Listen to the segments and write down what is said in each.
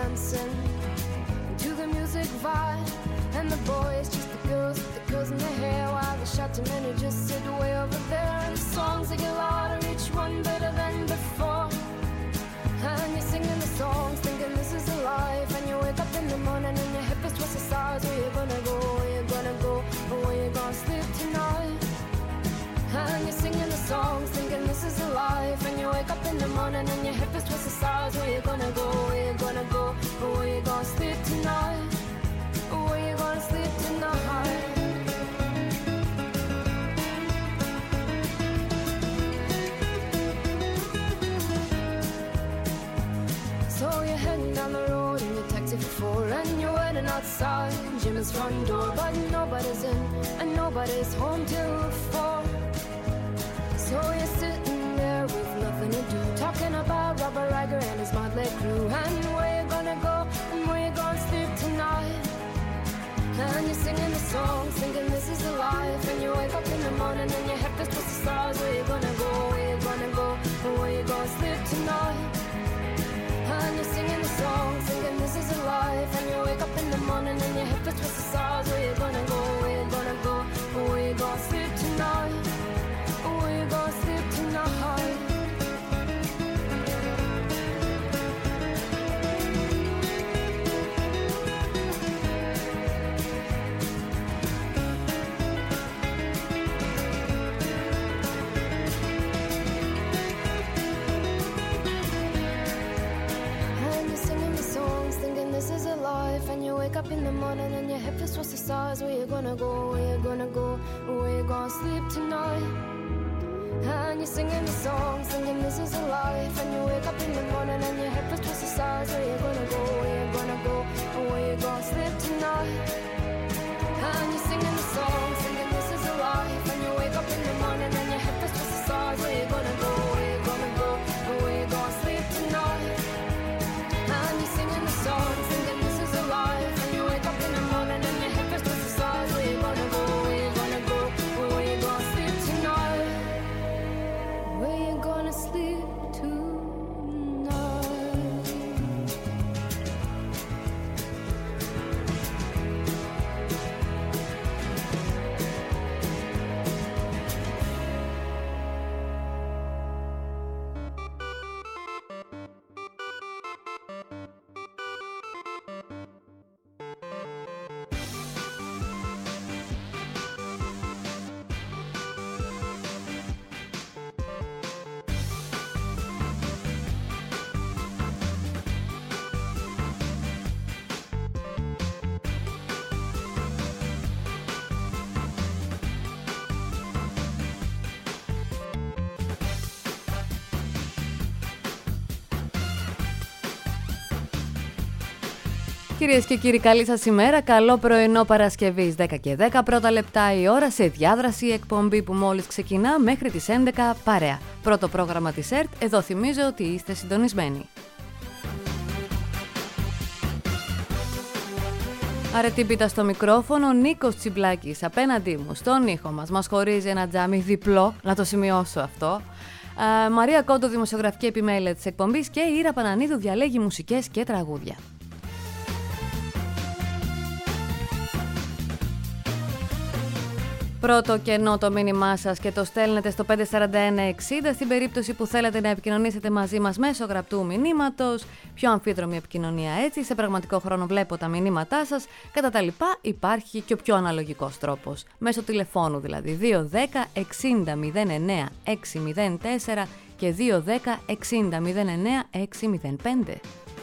dancing to the music vibe. And the boys, just the girls with the curls in their hair, while the shouting men who just sit way over there. And the songs they get louder, each one better than before. And you're singing the songs, thinking this is a life. And you wake up in the morning and your hip is twisted sides. Where you gonna go, where you gonna go, or where you gonna sleep tonight? And you're singing the songs, thinking this is a life. And you wake up in the morning and your hip is twisted sides. Where you gonna go, where you gonna go, or where you gonna sleep tonight? Where you gonna sleep tonight? So you're heading down the road in your taxi for 4, and you're waiting outside Jimmy's front door, but nobody's in and nobody's home till 4. So you're sitting there with nothing to do, talking about Robert Riger and his motley crew, and where you gonna go and where you gonna sleep tonight? And you're singing the songs, thinking this is a life. And you wake up in the morning and your head feels twisted stars. Where you gonna go, where you gonna go, and where you gonna sleep tonight? And you're singing the songs, thinking this is a life. And you wake up in the morning and your head feels twisted stars. Where you gonna go, where you gonna go, and where you gonna sleep tonight? Where you gonna sleep tonight? And you wake up in the morning and your head feels towards the stars. Where you gonna go, where you gonna go, where you gonna sleep tonight? And you're singing the songs, thinking this is a life. And you wake up in the morning and your head feels towards the stars. Where you gonna go, where you gonna go, where you gonna sleep tonight? And you're singing the songs, thinking this is a life. And you wake up in the morning and your head feels towards the stars. Where you gonna go, where you gonna go, where you gonna sleep tonight? And you're singing the songs, thinking this is a life. And you wake up in the morning and your head feels towards the stars. Where you gonna go, where you gonna go, where you gonna sleep tonight? Where you gonna sleep tonight? Κυρίες και κύριοι, καλή σας ημέρα. Καλό πρωινό Παρασκευής 10 και 10 πρώτα λεπτά η ώρα σε διάδραση εκπομπή που μόλις ξεκινά μέχρι τις 11 παρέα. Πρώτο πρόγραμμα της ΕΡΤ, εδώ θυμίζω ότι είστε συντονισμένοι. Αρετήπητα στο μικρόφωνο, Νίκος Τσιμπλάκης απέναντί μου στον ήχο μας χωρίζει ένα τζάμι διπλό, να το σημειώσω αυτό. Μαρία Κόντο, δημοσιογραφική επιμέλεια της εκπομπής, και η Ήρα Πανανίδου διαλέγει μουσικές και τραγούδια. Πρώτο κενό το μήνυμά σας και το στέλνετε στο 54160 στην περίπτωση που θέλετε να επικοινωνήσετε μαζί μας μέσω γραπτού μηνύματος. Πιο αμφίδρομη επικοινωνία έτσι, σε πραγματικό χρόνο βλέπω τα μηνύματά σας. Κατά τα λοιπά υπάρχει και ο πιο αναλογικός τρόπος, μέσω τηλεφώνου δηλαδή 210 60 09 604 και 210 60 09 605.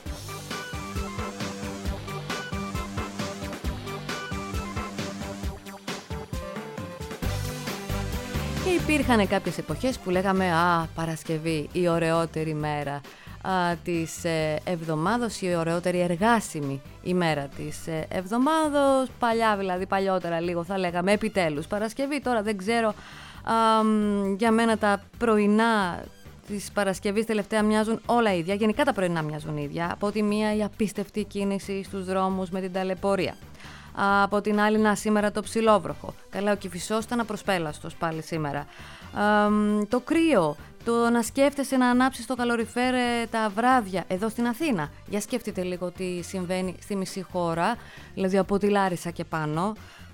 Και υπήρχαν κάποιες εποχές που λέγαμε Παρασκευή, η ωραιότερη μέρα της εβδομάδος, η ωραιότερη εργάσιμη ημέρα της εβδομάδος. Παλιά δηλαδή, παλιότερα λίγο θα λέγαμε επιτέλους Παρασκευή. Τώρα δεν ξέρω, για μένα τα πρωινά της Παρασκευής τελευταία μοιάζουν όλα ίδια. Γενικά τα πρωινά μοιάζουν ίδια. Από τη μία η απίστευτη κίνηση στους δρόμους με την ταλαιπωρία. Από την άλλη, σήμερα το ψιλόβροχο. Καλά, ο Κηφισός ήταν απροσπέλαστος πάλι σήμερα. Το κρύο, Το να σκέφτεσαι να ανάψεις το καλοριφέρ τα βράδια εδώ στην Αθήνα. Για σκέφτείτε λίγο τι συμβαίνει στη μισή χώρα, δηλαδή από τη Λάρισα και πάνω.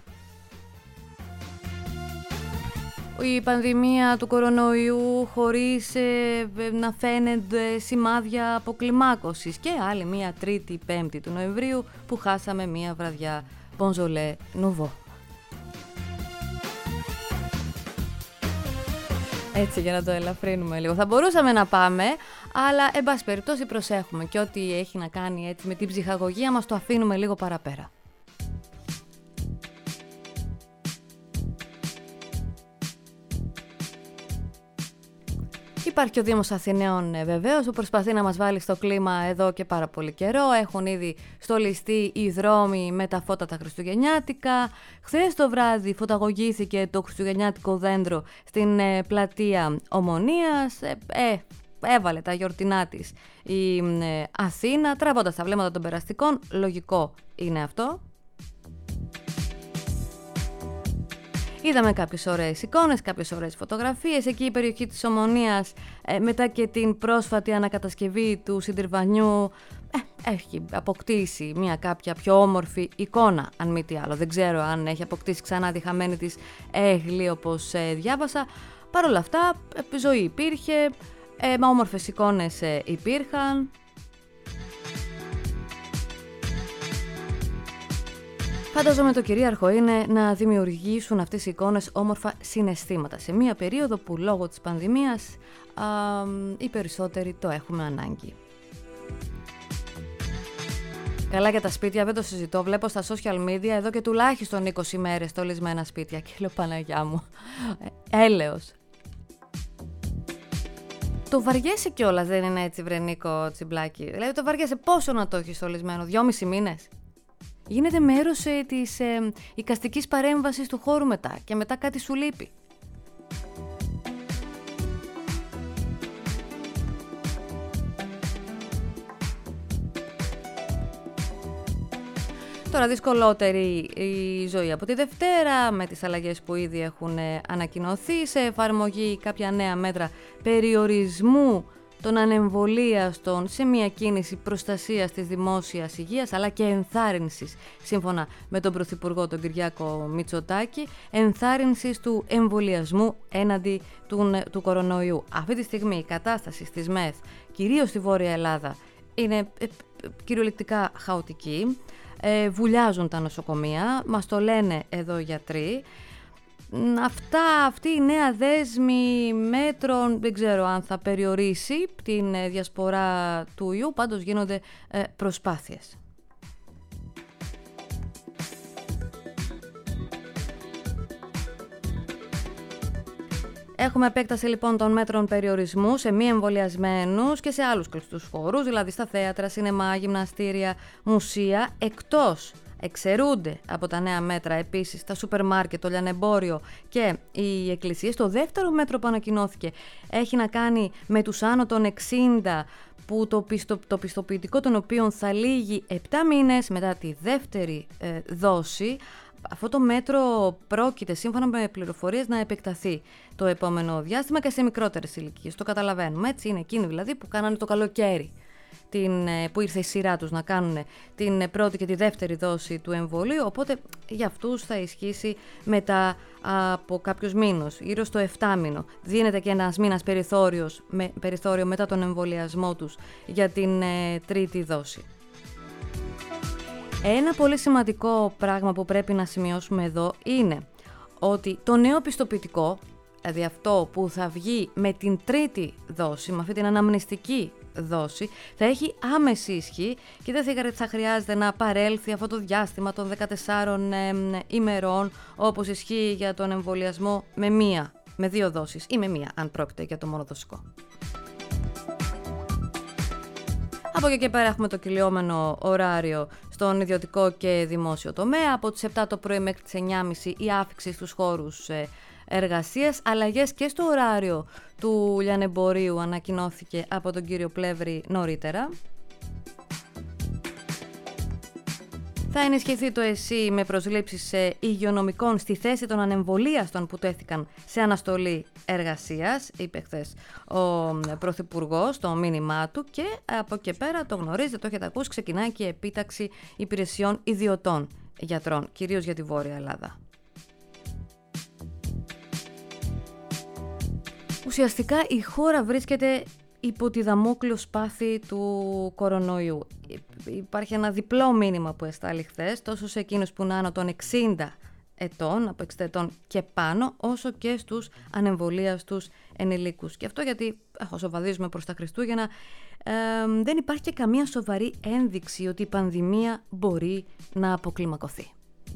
Η πανδημία του κορονοϊού χωρίς να φαίνονται σημάδια αποκλιμάκωσης και άλλη μία Τρίτη, Πέμπτη του Νοεμβρίου που χάσαμε μία βραδιά Bonjour Nouveau. Έτσι για να το ελαφρύνουμε λίγο. Θα μπορούσαμε να πάμε, αλλά εν πάση περιπτώσει προσέχουμε και ό,τι έχει να κάνει έτσι με την ψυχαγωγία μας το αφήνουμε λίγο παραπέρα. Υπάρχει και ο Δήμος Αθηναίων βεβαίως που προσπαθεί να μας βάλει στο κλίμα εδώ και πάρα πολύ καιρό. Έχουν ήδη στολιστεί οι δρόμοι με τα φώτα τα χριστουγεννιάτικα. Χθες το βράδυ φωταγωγήθηκε το χριστουγεννιάτικο δέντρο στην πλατεία Ομονίας. Έβαλε τα γιορτινά της η Αθήνα τραβώντας τα βλέμματα των περαστικών. Λογικό είναι αυτό. Είδαμε κάποιες ωραίες εικόνες, κάποιες ωραίες φωτογραφίες. Εκεί η περιοχή της Ομονίας μετά και την πρόσφατη ανακατασκευή του συντριβανιού έχει αποκτήσει μια κάποια πιο όμορφη εικόνα, αν μη τι άλλο. Δεν ξέρω αν έχει αποκτήσει ξανά τη χαμένη της έγλη όπως διάβασα. Παρ' όλα αυτά ζωή υπήρχε, όμορφες εικόνες υπήρχαν. Φαντάζομαι το κυρίαρχο είναι να δημιουργήσουν αυτές οι εικόνες όμορφα συναισθήματα σε μια περίοδο που λόγω της πανδημίας οι περισσότεροι το έχουμε ανάγκη. Καλά για τα σπίτια δεν το συζητώ, βλέπω στα social media εδώ και τουλάχιστον 20 μέρες στολισμένα σπίτια και λέω Παναγιά μου, έλεος. Το βαριέσαι κιόλας, δεν είναι έτσι Βρενίκο Τσιμπλάκη? Δηλαδή το βαριέσαι πόσο να το έχεις στολισμένο, 2,5 μήνες? Γίνεται μέρος της εικαστικής παρέμβασης του χώρου μετά και μετά κάτι σου λείπει. Τώρα δυσκολότερη η ζωή από τη Δευτέρα με τις αλλαγές που ήδη έχουν ανακοινωθεί, σε εφαρμογή κάποια νέα μέτρα περιορισμού των ανεμβολίαστων σε μια κίνηση προστασίας της δημόσιας υγείας αλλά και ενθάρρυνσης, σύμφωνα με τον Πρωθυπουργό τον Κυριάκο Μητσοτάκη, ενθάρρυνσης του εμβολιασμού έναντι του κορονοϊού. Αυτή τη στιγμή η κατάσταση στις ΜΕΘ, κυρίως στη Βόρεια Ελλάδα, είναι κυριολεκτικά χαοτική. Βουλιάζουν τα νοσοκομεία, μας το λένε εδώ οι γιατροί. Αυτή η νέα δέσμη μέτρων δεν ξέρω αν θα περιορίσει την διασπορά του ιού, πάντως γίνονται προσπάθειες. Έχουμε επέκταση λοιπόν των μέτρων περιορισμού σε μη εμβολιασμένους και σε άλλους κλειστούς χώρους, δηλαδή στα θέατρα, σινεμά, γυμναστήρια, μουσεία, εξαιρούνται από τα νέα μέτρα επίσης τα σούπερ μάρκετ, το λιανεμπόριο και οι εκκλησίες. Το δεύτερο μέτρο που ανακοινώθηκε έχει να κάνει με τους άνω των 60 που το πιστοποιητικό των οποίων θα λύγει 7 μήνες μετά τη δεύτερη δόση. Αυτό το μέτρο πρόκειται σύμφωνα με πληροφορίες να επεκταθεί το επόμενο διάστημα και σε μικρότερες ηλικίες. Το καταλαβαίνουμε, έτσι είναι εκείνοι δηλαδή που κάνανε το καλοκαίρι, που ήρθε η σειρά τους να κάνουν την πρώτη και τη δεύτερη δόση του εμβολίου, οπότε για αυτούς θα ισχύσει μετά από κάποιους μήνους, γύρω στο 7 μήνο. Δίνεται και ένας μήνας περιθώριο μετά τον εμβολιασμό τους για την τρίτη δόση. Ένα πολύ σημαντικό πράγμα που πρέπει να σημειώσουμε εδώ είναι ότι το νέο πιστοποιητικό, δηλαδή αυτό που θα βγει με την τρίτη δόση, με αυτή την αναμνηστική δόση, θα έχει άμεση ισχύ και δεν θα χρειάζεται να παρέλθει αυτό το διάστημα των 14 ημερών όπως ισχύει για τον εμβολιασμό με 2 δόσεις ή με 1 αν πρόκειται για το μονοδοσικό. Από εκεί και πέρα έχουμε το κυλιόμενο ωράριο στον ιδιωτικό και δημόσιο τομέα. Από τις 7 το πρωί μέχρι τις 9.30 η άφιξη στους χώρους εργασίας. Αλλαγές και στο ωράριο του λιανεμπορίου ανακοινώθηκε από τον κύριο Πλεύρη νωρίτερα. Θα ενισχυθεί το ΕΣΥ με προσλήψεις υγειονομικών στη θέση των ανεμβολίαστων που τέθηκαν σε αναστολή εργασίας, είπε χθες ο Πρωθυπουργός στο μήνυμά του, και από εκεί πέρα, το γνωρίζετε, το έχετε ακούσει, ξεκινάει και η επίταξη υπηρεσιών ιδιωτών γιατρών, κυρίως για τη Βόρεια Ελλάδα. Ουσιαστικά η χώρα βρίσκεται υπό τη δαμόκλειο σπάθη του κορονοϊού. Υπάρχει ένα διπλό μήνυμα που εστάλει χθες, τόσο σε εκείνους που είναι άνω των 60 ετών, από 60 ετών και πάνω, όσο και στους ανεμβολίαστους ενηλίκους. Και αυτό γιατί, όσο βαδίζουμε προς τα Χριστούγεννα, δεν υπάρχει και καμία σοβαρή ένδειξη ότι η πανδημία μπορεί να αποκλιμακωθεί.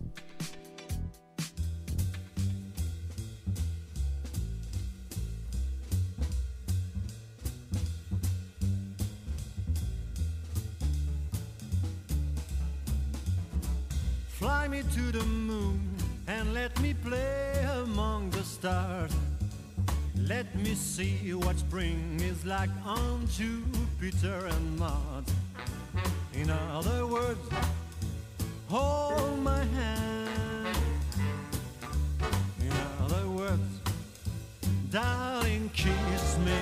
Fly me to the moon and let me play among the stars. Let me see what spring is like on Jupiter and Mars. In other words, hold my hand. In other words, darling, kiss me.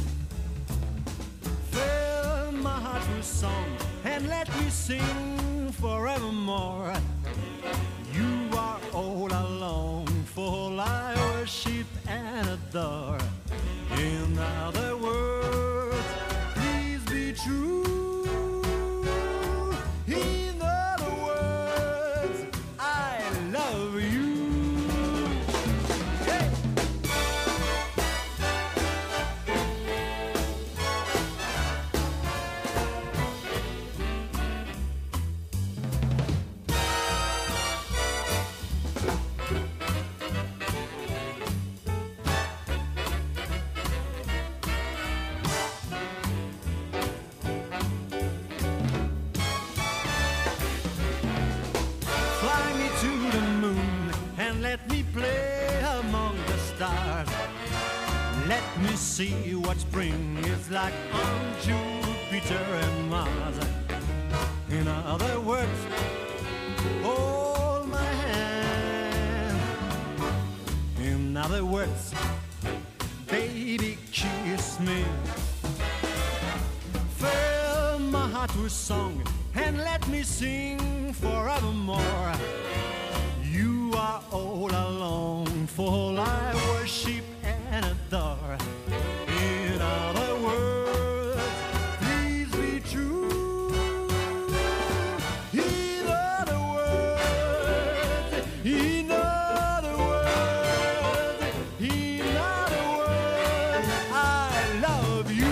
Fill my heart with song and let me sing forevermore. You are all I long for, I worship and adore. In other words, please be true. In other words, I love you. Hey! Let me play among the stars. Let me see what spring is like on Jupiter and Mars. In other words, hold my hand. In other words, baby, kiss me. Fill my heart with song and let me sing forevermore. You are all I long for, I worship and adore. In other words, please be true. In other words, in other words, in other words, I love you.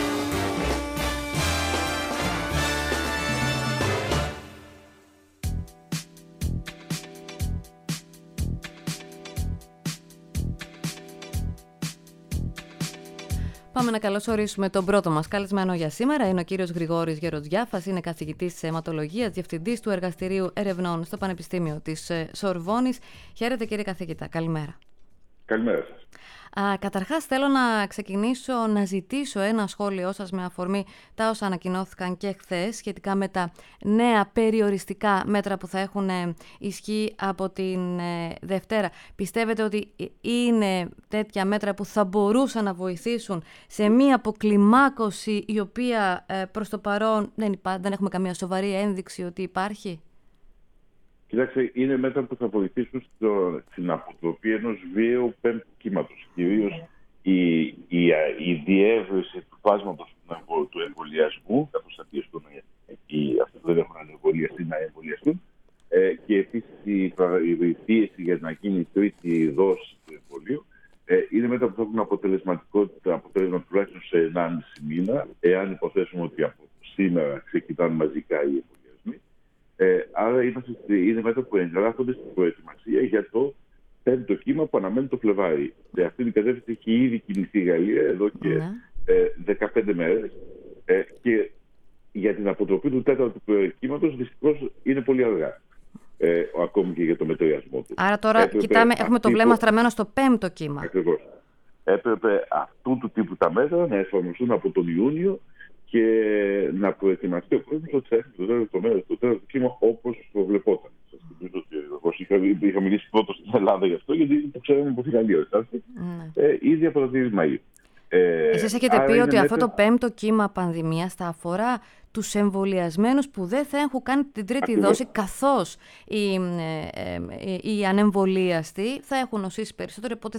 Πάμε να καλωσορίσουμε τον πρώτο μας καλεσμένο για σήμερα. Είναι ο κύριος Γρηγόρης Γεροντζιάφας, είναι καθηγητής αιματολογίας, διευθυντής του Εργαστηρίου Ερευνών στο Πανεπιστήμιο της Σορβόνης. Χαίρετε κύριε καθηγητά, καλημέρα. Καλημέρα σας. Καταρχάς θέλω να ξεκινήσω να ζητήσω ένα σχόλιο σας με αφορμή τα όσα ανακοινώθηκαν και χθες σχετικά με τα νέα περιοριστικά μέτρα που θα έχουν ισχύ από την Δευτέρα. Πιστεύετε ότι είναι τέτοια μέτρα που θα μπορούσαν να βοηθήσουν σε μία αποκλιμάκωση η οποία προς το παρόν δεν έχουμε καμία σοβαρή ένδειξη ότι υπάρχει? Κοιτάξτε, είναι μέτρα που θα βοηθήσουν στην αποτροπή ενός βίαιου πέμπτου κύματος. Κυρίως η διεύρυνση του φάσματος του εμβολιασμού, καθώς θα πιεστούν αυτοί που δεν έχουν εμβολιαστεί να εμβολιαστούν, και επίσης η πίεση για να γίνει η τρίτη δόση του εμβολίου. Είναι μέτρα που θα έχουν αποτέλεσμα τουλάχιστον σε 1,5 μήνα, εάν υποθέσουμε ότι από σήμερα ξεκινάνε μαζικά οι εμβολιασμοί. Άρα είναι μέτρα που εγγράφονται στην προετοιμασία για το πέμπτο κύμα που αναμένει το Φλεβάρι. Σε αυτή την κατεύθυνση έχει ήδη κινηθεί η Γαλλία εδώ και 15 μέρες. Και για την αποτροπή του τέταρτου κύματος δυστυχώς είναι πολύ αργά. Ακόμη και για το μετριασμό του. Άρα τώρα έχουμε το βλέμμα στραμμένο στο πέμπτο κύμα. Ακριβώς. Έπρεπε αυτού του τύπου τα μέτρα να εφαρμοστούν από τον Ιούνιο και να προετοιμαστεί ο κόσμος ότι θα έρθει το τέλος του κύμα όπως προβλεπόταν. Σας θυμίζω ότι είχα μιλήσει πρώτος στην Ελλάδα γι' αυτό, γιατί το ξέραμε από τη Γαλλία. Ήδη από το 3 Μαΐου. Εσείς έχετε πει ότι αυτό το 5ο κύμα πανδημίας θα αφορά τους εμβολιασμένους που δεν θα έχουν κάνει την τρίτη δόση, καθώς οι ανεμβολίαστοι θα έχουν νοσήσει περισσότερο, οπότε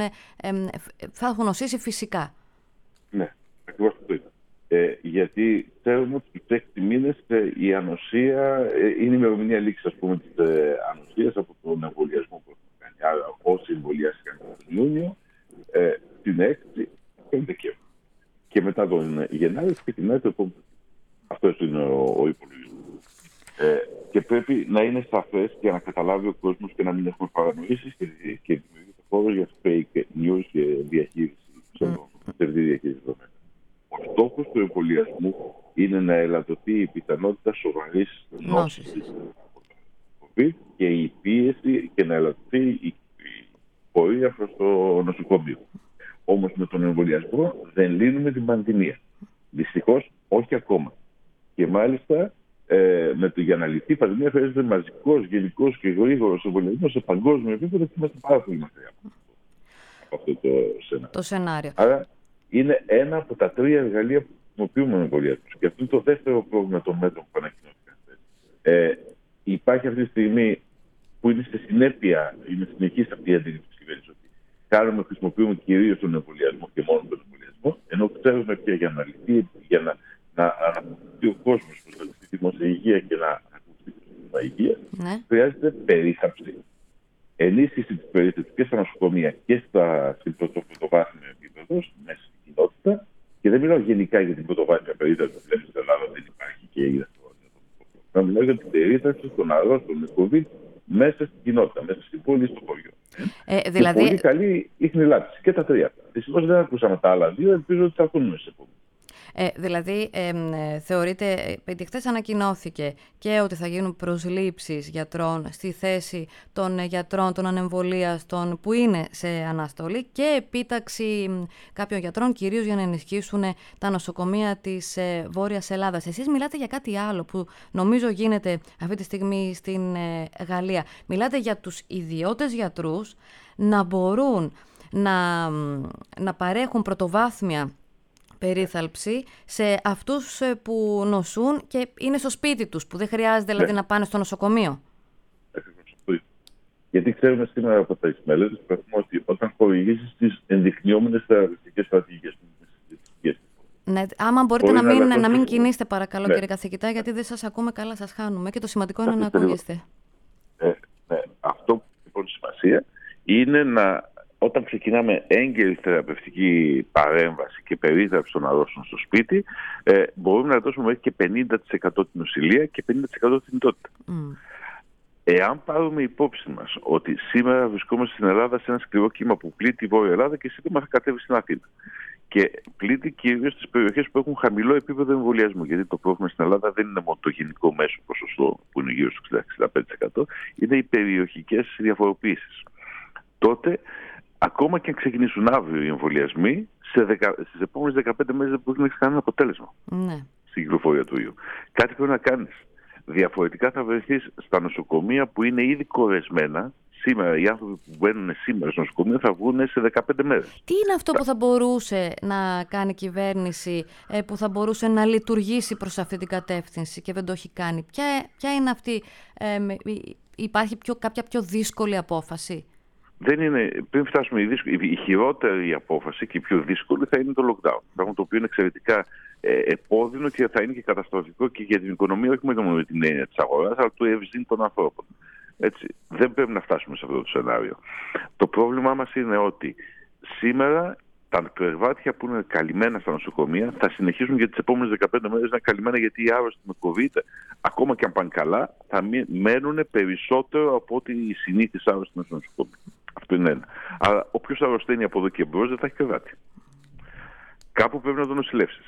θα έχουν νοσήσει φυσικά. Ναι, ακριβώς αυτό ήταν. Γιατί ξέρουμε ότι στους 6 μήνες η ανοσία είναι η ημερομηνία λήξης, ας πούμε, της ανοσίας από τον εμβολιασμό που έχουμε κάνει. Άρα, όσοι εμβολιάστηκαν τον Ιούνιο, την 6η και τον Δεκέμβριο. Και μετά τον Γενάρη ξεκινάει το επόμενο. Αυτό είναι ο υπολογισμός. Και πρέπει να είναι σαφές για να καταλάβει ο κόσμος και να μην έχουμε παρανοήσεις και δημιουργείται χώρος για fake news και διαχείριση ψευδή διαχείριση δεδομένων. Ο στόχος του εμβολιασμού είναι να ελαττωθεί η πιθανότητα σοβαρής νόσης COVID και η πίεση και να ελαττωθεί η πορεία προς το νοσοκομείο. Όμως με τον εμβολιασμό δεν λύνουμε την πανδημία. Δυστυχώς όχι ακόμα. Και μάλιστα για να λυθεί η πανδημία χρειάζεται μαζικός, γενικός και γρήγορος εμβολιασμός σε παγκόσμιο επίπεδο και είμαστε πάρα πολύ μακριά από αυτό το σενάριο. Άρα είναι ένα από τα 3 εργαλεία που χρησιμοποιούμε με εμβολιασμούς. Και αυτό είναι το δεύτερο πρόβλημα των μέτρων που ανακοινώθηκαν. Υπάρχει αυτή τη στιγμή που είναι στη συνέπεια, είναι συνεχής αυτή η αντίληψη της κυβέρνησης ότι χρησιμοποιούμε κυρίως τον εμβολιασμό και μόνο τον εμβολιασμό, ενώ ξέρουμε πια για να λυθεί, για να αναπτυχθεί ο κόσμος προς τη δημόσια υγεία και να ακουστεί την υγεία, χρειάζεται περίθαλψη. Ενίσχυση της περίθαλψης και στα νοσοκομεία και στην πρωτοβάθμιο επίπεδο, μέσα στην κοινότητα. Και δεν μιλάω γενικά για την πρωτοβάθμια περίθαλψη που στην Ελλάδα δεν υπάρχει και έγινε αυτό. Μιλάω για την περίθαλψη των αρρώστων με COVID μέσα στην κοινότητα, μέσα στην πόλη ή στο χωριό. Δηλαδή... Και πολύ καλή η χνηλάτιση και τα 3. Δυστυχώς δεν ακούσαμε τα άλλα 2, ελπίζω ότι θα ακούμε σε επόμενο. Δηλαδή, θεωρείτε, χθες ανακοινώθηκε και ότι θα γίνουν προσλήψεις γιατρών στη θέση των γιατρών, των ανεμβολίαστων που είναι σε αναστολή και επίταξη κάποιων γιατρών, κυρίως για να ενισχύσουν τα νοσοκομεία της Βόρειας Ελλάδας. Εσείς μιλάτε για κάτι άλλο που νομίζω γίνεται αυτή τη στιγμή στην Γαλλία. Μιλάτε για τους ιδιώτες γιατρούς να μπορούν να παρέχουν πρωτοβάθμια περίθαλψη σε αυτούς που νοσούν και είναι στο σπίτι τους, που δεν χρειάζεται δηλαδή να πάνε στο νοσοκομείο. Γιατί ξέρουμε σήμερα από τα μελέτες που έχουμε ότι όταν χορηγήσεις τις ενδεικνυόμενες θεραπευτικές στρατηγικές. Ναι, άμα μπορείτε να μην κινήσετε παρακαλώ κύριε καθηγητά, γιατί δεν σας ακούμε καλά, σας χάνουμε και το σημαντικό είναι να ακούγεστε. Αυτό που έχει σημασία είναι όταν ξεκινάμε έγκαιρη θεραπευτική παρέμβαση και περίθαλψη των αρρώστων στο σπίτι, μπορούμε να δώσουμε μέχρι και 50% την νοσηλεία και 50% την θνητότητα. Εάν πάρουμε υπόψη μας ότι σήμερα βρισκόμαστε στην Ελλάδα σε ένα σκληρό κύμα που πλήττει η Βόρεια Ελλάδα και σύντομα θα κατέβει στην Αθήνα. Και πλήττει κυρίως τις περιοχές που έχουν χαμηλό επίπεδο εμβολιασμού. Γιατί το πρόβλημα στην Ελλάδα δεν είναι μόνο το γενικό μέσο ποσοστό που είναι γύρω στο 60-65%, είναι οι περιοχικές διαφοροποίησεις. Τότε, ακόμα και αν ξεκινήσουν αύριο οι εμβολιασμοί, στις επόμενες 15 μέρες δεν μπορεί να έχει κανένα αποτέλεσμα στην κυκλοφορία του ιού. Κάτι πρέπει να κάνεις. Διαφορετικά θα βρεθείς στα νοσοκομεία που είναι ήδη κορεσμένα. Σήμερα, οι άνθρωποι που μπαίνουν σήμερα στο νοσοκομείο θα βγουν σε 15 μέρες. Τι είναι αυτό που θα μπορούσε να κάνει η κυβέρνηση, που θα μπορούσε να λειτουργήσει προς αυτή την κατεύθυνση και δεν το έχει κάνει? Ποια είναι αυτή, υπάρχει κάποια πιο δύσκολη απόφαση? Δεν είναι, πριν φτάσουμε η χειρότερη απόφαση και η πιο δύσκολη θα είναι το lockdown. Πράγμα το οποίο είναι εξαιρετικά επώδυνο και θα είναι και καταστροφικό και για την οικονομία, όχι μόνο με την έννοια της αγοράς, αλλά του ευζήν των ανθρώπων. Έτσι, δεν πρέπει να φτάσουμε σε αυτό το σενάριο. Το πρόβλημά μας είναι ότι σήμερα τα κρεβάτια που είναι καλυμμένα στα νοσοκομεία θα συνεχίσουν για τις επόμενες 15 μέρες να είναι καλυμμένα, γιατί οι άρρωστοι με COVID, ακόμα και αν πάνε καλά, θα μένουν περισσότερο από ότι οι συνήθεις άρρωστοι στο νοσοκομείο. Αυτό είναι ένα. Αλλά όποιος αρρωσταίνει από εδώ και μπρος δεν θα έχει κρεβάτι. Κάπου πρέπει να τον νοσηλεύσεις.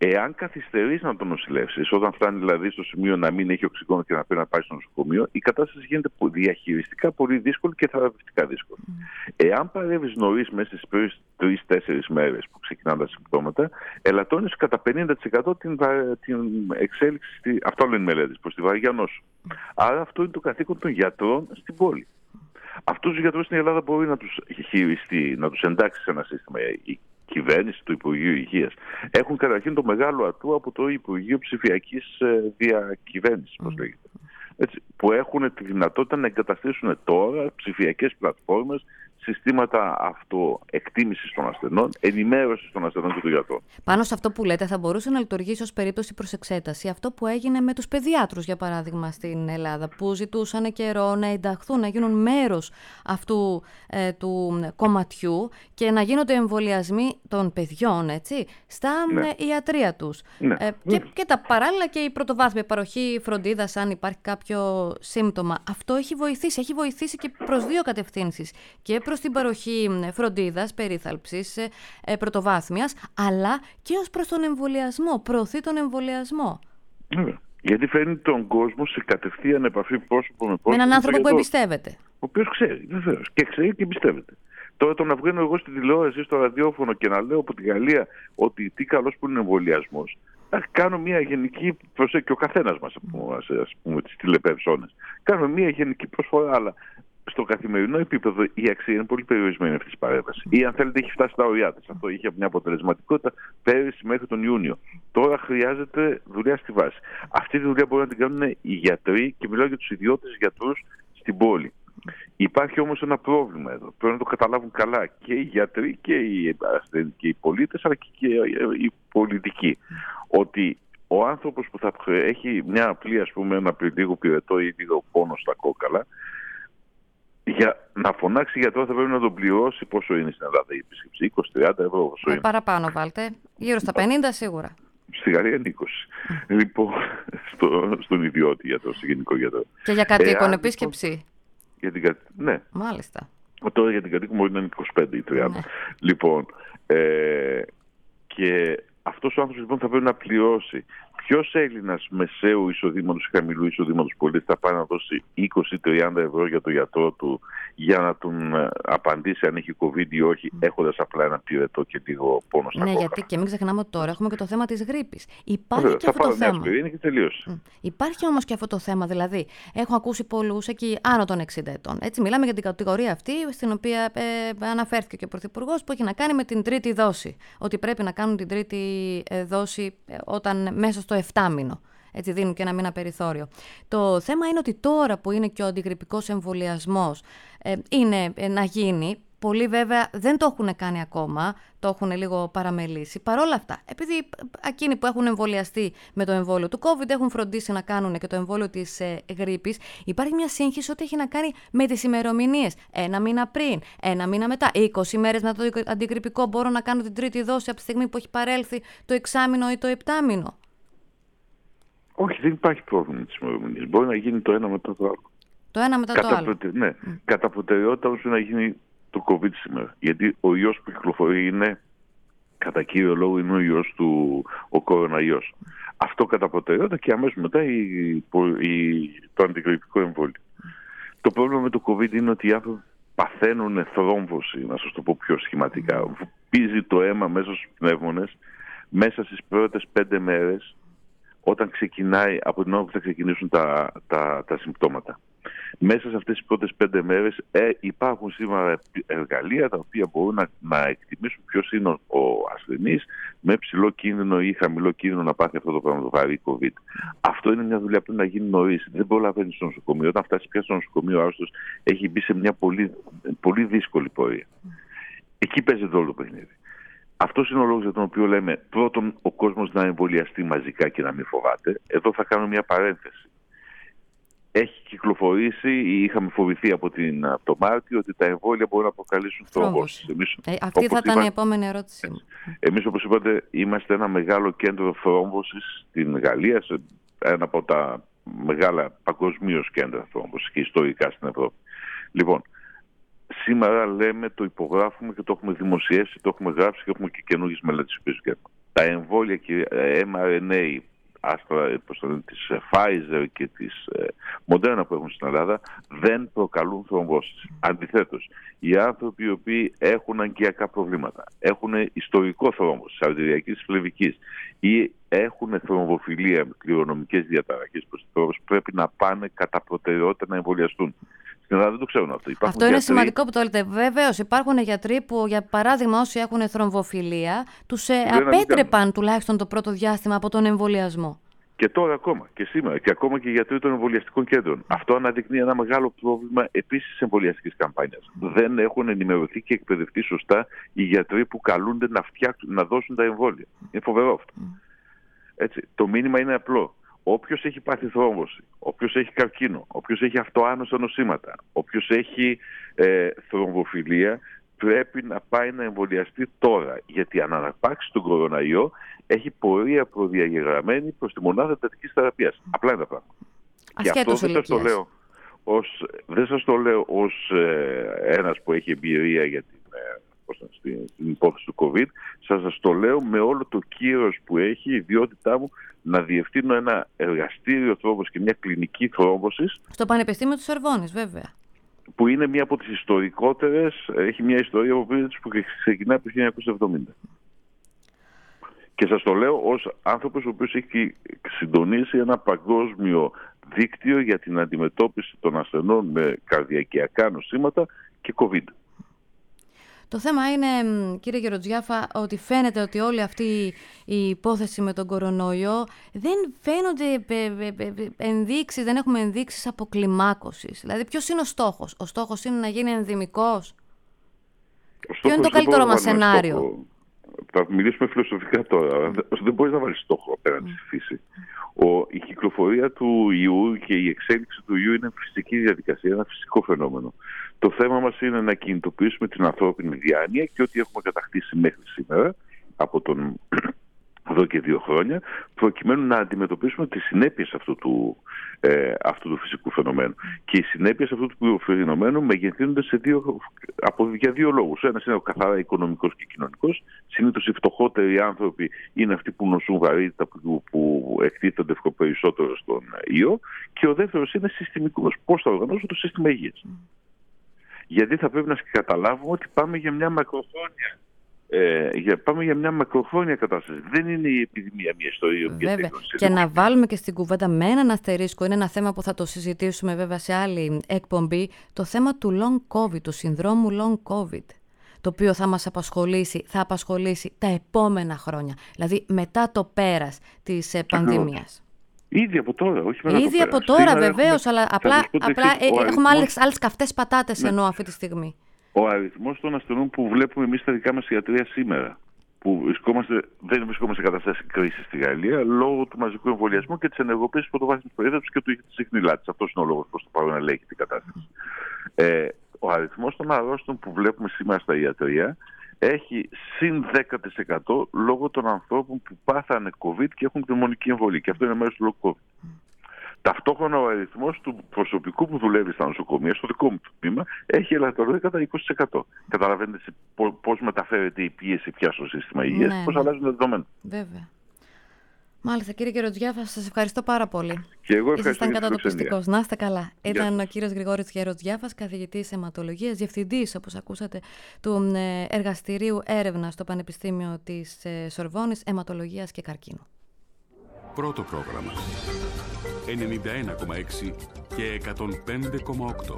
Εάν καθυστερείς να τον νοσηλεύσεις, όταν φτάνει δηλαδή στο σημείο να μην έχει οξυγόνο και να πρέπει να πάει στο νοσοκομείο, η κατάσταση γίνεται διαχειριστικά πολύ δύσκολη και θεραπευτικά δύσκολη. Εάν παρεύεις νωρίς μέσα στις πρώτες 3-4 μέρες που ξεκινάνε τα συμπτώματα, ελαττώνεις κατά 50% την εξέλιξη, αυτό λένε οι μελέτες, προς τη βαριά νόσο. Άρα αυτό είναι το καθήκον των γιατρών στην πόλη. Αυτούς τους γιατρούς στην Ελλάδα μπορεί να τους χειριστεί, να τους εντάξει σε ένα σύστημα. Η κυβέρνηση του Υπουργείου Υγείας έχουν καταρχήν το μεγάλο ατού από το Υπουργείο Ψηφιακής Διακυβέρνησης, πώς λέγεται. Έτσι, που έχουν τη δυνατότητα να εγκαταστήσουν τώρα ψηφιακές πλατφόρμες, συστήματα αυτοεκτίμησης των ασθενών, ενημέρωσης των ασθενών και των γιατρών. Πάνω σε αυτό που λέτε, θα μπορούσε να λειτουργήσει ως περίπτωση προς εξέταση αυτό που έγινε με τους παιδιάτρους, για παράδειγμα, στην Ελλάδα, που ζητούσαν καιρό να ενταχθούν, να γίνουν μέρος αυτού του κομματιού και να γίνονται εμβολιασμοί των παιδιών, έτσι, στα ιατρία τους. Ναι. Και τα παράλληλα και η πρωτοβάθμια παροχή φροντίδας, αν υπάρχει κάποιο σύμπτωμα. Αυτό έχει βοηθήσει και προς δύο κατευθύνσεις. Και προς την παροχή φροντίδας, περίθαλψης, πρωτοβάθμιας, αλλά και ως προς τον εμβολιασμό. Προωθεί τον εμβολιασμό. Γιατί φέρνει τον κόσμο σε κατευθείαν επαφή πρόσωπο με πρόσωπο. Με έναν άνθρωπο που εμπιστεύεται. Ο οποίος ξέρει, βεβαίως. Και ξέρει και εμπιστεύεται. Τώρα το να βγαίνω εγώ στη τηλεόραση, στο ραδιόφωνο και να λέω από τη Γαλλία ότι τι καλός που είναι εμβολιασμός, θα κάνω μια γενική προσέγγιση, και ο καθένας μας, ας πούμε, τις τηλεπευσόνες. Κάνουμε μια γενική προσφορά, αλλά στο καθημερινό επίπεδο η αξία είναι πολύ περιορισμένη αυτή τη παρέμβαση. Ή αν θέλετε, έχει φτάσει στα ωριά της. Αυτό είχε μια αποτελεσματικότητα πέρυσι μέχρι τον Ιούνιο. Τώρα χρειάζεται δουλειά στη βάση. Αυτή τη δουλειά μπορεί να την κάνουν οι γιατροί, και μιλάω για τους ιδιώτες γιατρούς στην πόλη. Υπάρχει όμως ένα πρόβλημα εδώ. Πρέπει να το καταλάβουν καλά και οι γιατροί και οι πολίτες, αλλά και οι πολιτικοί. Ότι ο άνθρωπος που θα έχει μια απλή, ας πούμε, ένα λίγο πυρετό ή λίγο πόνο στα κόκαλα, για να φωνάξει γιατρό θα πρέπει να τον πληρώσει. Πόσο είναι στην Ελλάδα η επίσκεψη? 20-30 ευρώ. Παραπάνω βάλτε. Γύρω στα 50 σίγουρα. Στη Γαλλία είναι 20. Λοιπόν, στον ιδιώτη γιατρό, στον γενικό γιατρό. Και για κατοίκον επίσκεψη? Ναι. Μάλιστα. Τώρα για την κατοίκον μπορεί να είναι 25 ή 30. Ναι. Λοιπόν, και αυτός ο άνθρωπος λοιπόν θα πρέπει να πληρώσει. Ποιος Έλληνας μεσαίου εισοδήματος ή χαμηλού εισοδήματος πολίτη θα πάει να δώσει 20-30 ευρώ για το γιατρό του για να τον απαντήσει αν έχει COVID ή όχι, έχοντας απλά ένα πυρετό και λίγο πόνο στα κόκκαλα? Γιατί και μην ξεχνάμε ότι τώρα έχουμε και το θέμα της γρίπης. Υπάρχει και αυτό το θέμα. Υπάρχει όμως και αυτό το θέμα. Δηλαδή, έχω ακούσει πολλούς εκεί άνω των 60 ετών. Έτσι, μιλάμε για την κατηγορία αυτή, στην οποία αναφέρθηκε και ο Πρωθυπουργός, που έχει να κάνει με την τρίτη δόση. Ότι πρέπει να κάνουν την τρίτη δόση όταν μέσα στο 7 μήνο. Έτσι δίνουν και ένα μήνα περιθώριο. Το θέμα είναι ότι τώρα που είναι και ο αντιγρυπικός εμβολιασμός είναι να γίνει, πολλοί βέβαια δεν το έχουν κάνει ακόμα, το έχουν λίγο παραμελήσει. Παρ' όλα αυτά, επειδή εκείνοι που έχουν εμβολιαστεί με το εμβόλιο του COVID έχουν φροντίσει να κάνουν και το εμβόλιο της γρίπης, υπάρχει μια σύγχυση ότι έχει να κάνει με τις ημερομηνίες. 1 μήνα πριν, 1 μήνα μετά, 20 μέρες μετά το αντιγρυπικό μπορώ να κάνω την τρίτη δόση από τη στιγμή που έχει παρέλθει το 6μήνο ή το 7μήνο? Όχι, δεν υπάρχει πρόβλημα με τις ημερομηνίες. Μπορεί να γίνει το ένα μετά το άλλο. Το ένα μετά το άλλο. Ναι. Κατά προτεραιότητα όμως να γίνει το COVID σήμερα. Γιατί ο ιός που κυκλοφορεί είναι, κατά κύριο λόγο, είναι ο ιός ο κοροναϊός. Αυτό κατά προτεραιότητα, και αμέσως μετά το αντιγρυπικό εμβόλιο. Το πρόβλημα με το COVID είναι ότι οι άνθρωποι παθαίνουν θρόμβωση, να σας το πω πιο σχηματικά. Πίζει το αίμα μέσα στους πνεύμονες μέσα στις πρώτες 5 μέρες, όταν ξεκινάει, από την ώρα που θα ξεκινήσουν τα συμπτώματα. Μέσα σε αυτές τις πρώτες 5 μέρες υπάρχουν σήμερα εργαλεία τα οποία μπορούν να εκτιμήσουν ποιος είναι ο ασθενής με ψηλό κίνδυνο ή χαμηλό κίνδυνο να πάθει αυτό το πράγμα, το βαρύ COVID. Αυτό είναι μια δουλειά που πρέπει να γίνει νωρίς. Δεν προλαβαίνει στο νοσοκομείο. Όταν φτάσει πια στο νοσοκομείο, ο άρρωστος έχει μπει σε μια πολύ, πολύ δύσκολη πορεία. Εκεί παίζεται όλο το παιχνίδι. Αυτός είναι ο λόγος για τον οποίο λέμε πρώτον ο κόσμος να εμβολιαστεί μαζικά και να μην φοβάται. Εδώ θα κάνω μια παρένθεση. Έχει κυκλοφορήσει ή είχαμε φοβηθεί από το Μάρτιο ότι τα εμβόλια μπορούν να προκαλέσουν θρόμβωση. Αυτή θα ήταν η επόμενη ερώτηση μου. Εμείς, όπως είπατε, είμαστε ένα μεγάλο κέντρο θρόμβωσης στην Γαλλία, ένα από τα μεγάλα παγκοσμίως κέντρα θρόμβωσης και ιστορικά στην Ευρώπη. Λοιπόν, σήμερα λέμε, το υπογράφουμε και το έχουμε δημοσιεύσει, το έχουμε γράψει και έχουμε και καινούργιες μελέτες που κάνουμε. Τα εμβόλια και mRNA της Pfizer και της Moderna που έχουν στην Ελλάδα δεν προκαλούν θρομβώσεις. Αντιθέτως, οι άνθρωποι οι οποίοι έχουν αγκιακά προβλήματα, έχουν ιστορικό θρόμβος της αρτηριακής φλεβικής ή έχουν θρομβοφιλία με κληρονομικές διαταραχές προς τη θρόμβωση, πρέπει να πάνε κατά προτεραιότητα να εμβολιαστούν. Στην Ελλάδα δεν το ξέρουν αυτό. Αυτό είναι σημαντικό που το λέτε. Βεβαίως, υπάρχουν γιατροί που, για παράδειγμα, όσοι έχουν θρομβοφιλία, τους απέτρεπαν τουλάχιστον το πρώτο διάστημα από τον εμβολιασμό. Και τώρα ακόμα και σήμερα, και ακόμα και οι γιατροί των εμβολιαστικών κέντρων. Αυτό αναδεικνύει ένα μεγάλο πρόβλημα επίσης της εμβολιαστικής καμπάνιας. Δεν έχουν ενημερωθεί και εκπαιδευτεί σωστά οι γιατροί που καλούνται να δώσουν τα εμβόλια. Είναι φοβερό αυτό. Έτσι, το μήνυμα είναι απλό. Όποιος έχει πάθει θρόμβωση, όποιος έχει καρκίνο, όποιος έχει αυτοάνωσα νοσήματα, όποιος έχει θρομβοφιλία, πρέπει να πάει να εμβολιαστεί τώρα. Γιατί αν αναπάξει τον κοροναϊό, έχει πορεία προδιαγεγραμμένη προς τη μονάδα εντατικής θεραπείας. Απλά είναι τα πράγματα. Και αυτό δεν σας το λέω ως ένας που έχει εμπειρία για στην υπόθεση του COVID. Σας το λέω με όλο το κύρος που έχει η ιδιότητά μου να διευθύνω ένα εργαστήριο θρόμβωσης και μια κλινική θρόμβωσης. Στο Πανεπιστήμιο του Σορβόνης, βέβαια. Που είναι μία από τις ιστορικότερες, έχει μια ιστορία που ξεκινάει από το 1970. Και σας το λέω ως άνθρωπος ο οποίος έχει συντονίσει ένα παγκόσμιο δίκτυο για την αντιμετώπιση των ασθενών με καρδιακιακά νοσήματα και COVID. Το θέμα είναι, κύριε Γεροτζιάφα, ότι φαίνεται ότι όλη αυτή η υπόθεση με τον κορονοϊό δεν φαίνονται ενδείξεις, δεν έχουμε ενδείξεις αποκλιμάκωσης. Δηλαδή, ποιος είναι ο στόχος? Ο στόχος είναι να γίνει ενδημικός. Ποιο είναι το καλύτερο μας σενάριο? Θα μιλήσουμε φιλοσοφικά τώρα. Δεν μπορείς να βάλεις στόχο απέναντι στη φύση. Η κυκλοφορία του ιού και η εξέλιξη του ιού είναι φυσική διαδικασία, ένα φυσικό φαινόμενο. Το θέμα μας είναι να κινητοποιήσουμε την ανθρώπινη διάνοια και ό,τι έχουμε κατακτήσει μέχρι σήμερα, εδώ και 2 χρόνια, προκειμένου να αντιμετωπίσουμε τις συνέπειες αυτού του φυσικού φαινομένου. Και οι συνέπειες αυτού του φαινομένου μεγεθύνονται για 2 λόγους. Ένας είναι ο καθαρά οικονομικός και κοινωνικός. Συνήθως οι φτωχότεροι άνθρωποι είναι αυτοί που νοσούν βαρύτητα, που εκτίθενται περισσότερο στον ιό. Και ο δεύτερος είναι συστημικός. Πώς θα οργανώσουμε το σύστημα υγείας. Γιατί θα πρέπει να καταλάβουμε ότι πάμε για μια μακροχρόνια κατάσταση. Δεν είναι η επιδημία μια ιστορία. Βέβαια. Και να βάλουμε και στην κουβέντα με έναν αστερίσκο, είναι ένα θέμα που θα το συζητήσουμε βέβαια σε άλλη εκπομπή, το θέμα του long COVID, του συνδρόμου long COVID, το οποίο θα μας απασχολήσει τα επόμενα χρόνια, δηλαδή μετά το πέρας της πανδημίας. Ήδη από τώρα, όχι μετά. Ήδη από τώρα βεβαίως, αλλά απλά έχουμε άλλες καυτές πατάτες εννοώ αυτή τη στιγμή. Ο αριθμός των ασθενών που βλέπουμε εμείς στα δικά μας ιατρεία σήμερα, που δεν βρισκόμαστε σε κατάσταση κρίσης στη Γαλλία, λόγω του μαζικού εμβολιασμού και της ενεργοποίησης πρωτοβάθμιας περίθαλψης και της συχνηλάτης. Αυτός είναι ο λόγος προς το παρόν ελέγχει την κατάσταση. Ο αριθμός των αρρώστων που βλέπουμε σήμερα στα ιατρεία έχει συν 10% λόγω των ανθρώπων που πάθανε COVID και έχουν πνευμονική εμβολία. Και αυτό είναι μέρος του λόγου COVID. Ταυτόχρονα ο αριθμός του προσωπικού που δουλεύει στα νοσοκομεία, στο δικό μου τμήμα, έχει ελαττωθεί κατά 20%. Καταλαβαίνετε πώς μεταφέρεται η πίεση πια στο σύστημα υγείας, πώς αλλάζουν τα δεδομένα. Βέβαια. Μάλιστα, κύριε Γεροτζιάφα, σας ευχαριστώ πάρα πολύ. Και εγώ ευχαριστώ. Ήσασταν κατατοπιστικός. Να είστε καλά. Ήταν ο κύριος Γρηγόρης Γεροτζιάφας, καθηγητής αιματολογίας, διευθυντής, όπως ακούσατε, του Εργαστηρίου Έρευνας στο Πανεπιστήμιο της Σορβόνης, αιματολογίας και καρκίνου. Πρώτο πρόγραμμα 91,6 και 105,8.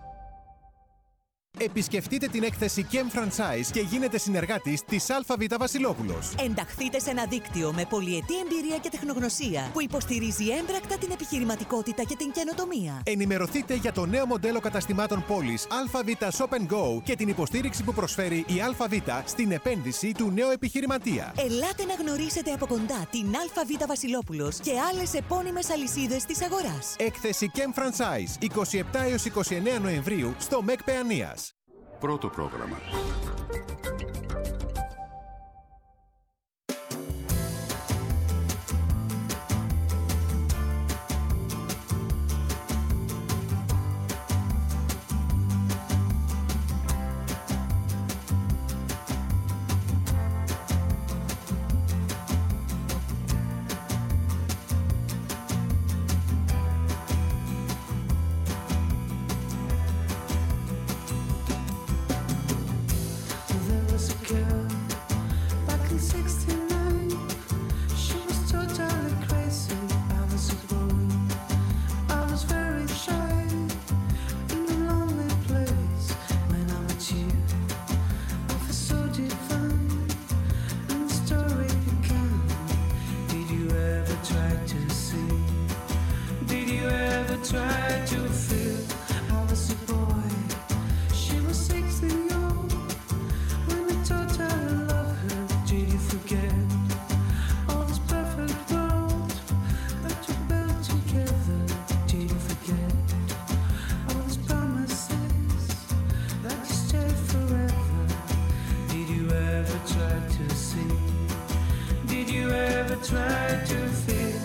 Επισκεφτείτε την έκθεση Chem Franchise και γίνετε συνεργάτης της ΑΒ Βασιλόπουλος. Ενταχθείτε σε ένα δίκτυο με πολυετή εμπειρία και τεχνογνωσία που υποστηρίζει έμπρακτα την επιχειρηματικότητα και την καινοτομία. Ενημερωθείτε για το νέο μοντέλο καταστημάτων πόλης ΑΒ Shop & Go και την υποστήριξη που προσφέρει η ΑΒ στην επένδυση του νέου επιχειρηματία. Ελάτε να γνωρίσετε από κοντά την ΑΒ Βασιλόπουλος και άλλες επώνυμες αλυσίδες της αγοράς. Έκθεση Chem Franchise 27 έως 29 Νοεμβρίου στο ΜΕΚ Παιανίας. Πρώτο πρόγραμμα. ever tried to feel? I was a boy, she was 16 young. When I taught her to love her, did you forget all this perfect world that you built together? Did you forget all these promises that you stay forever? Did you ever try to see? Did you ever try to feel?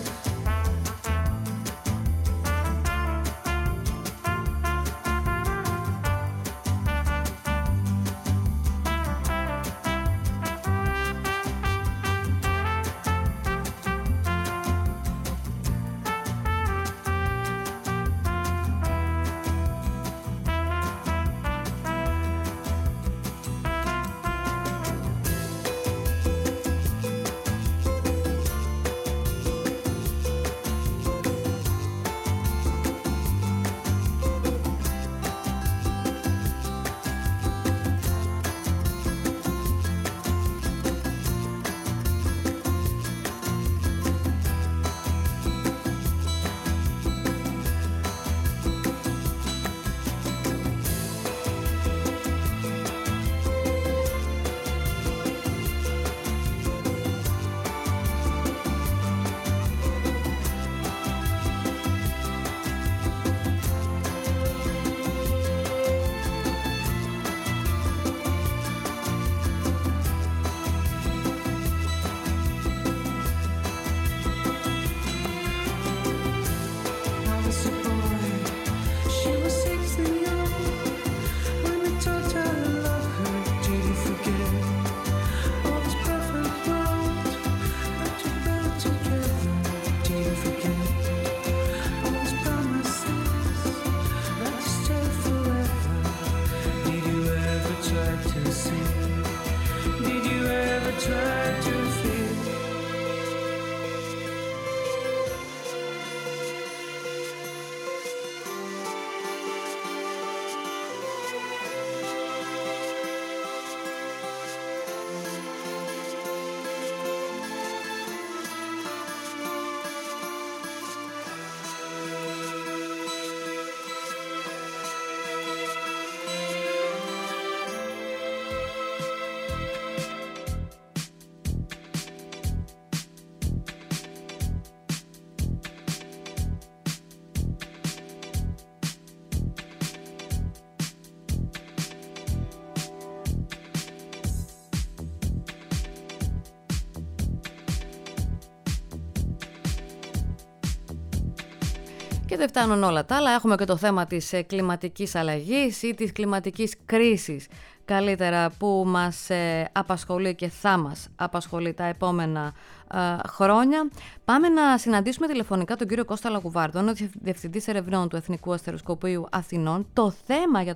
Και δεν φτάνουν όλα τα άλλα. Έχουμε και το θέμα της κλιματικής αλλαγής ή της κλιματικής κρίσης, καλύτερα, που μας απασχολεί και θα μας απασχολεί τα επόμενα χρόνια. Πάμε να συναντήσουμε τηλεφωνικά τον κύριο Κώστα Λαγουβάρδο, ο Διευθυντής Ερευνών του Εθνικού Αστεροσκοπείου Αθηνών. Το θέμα για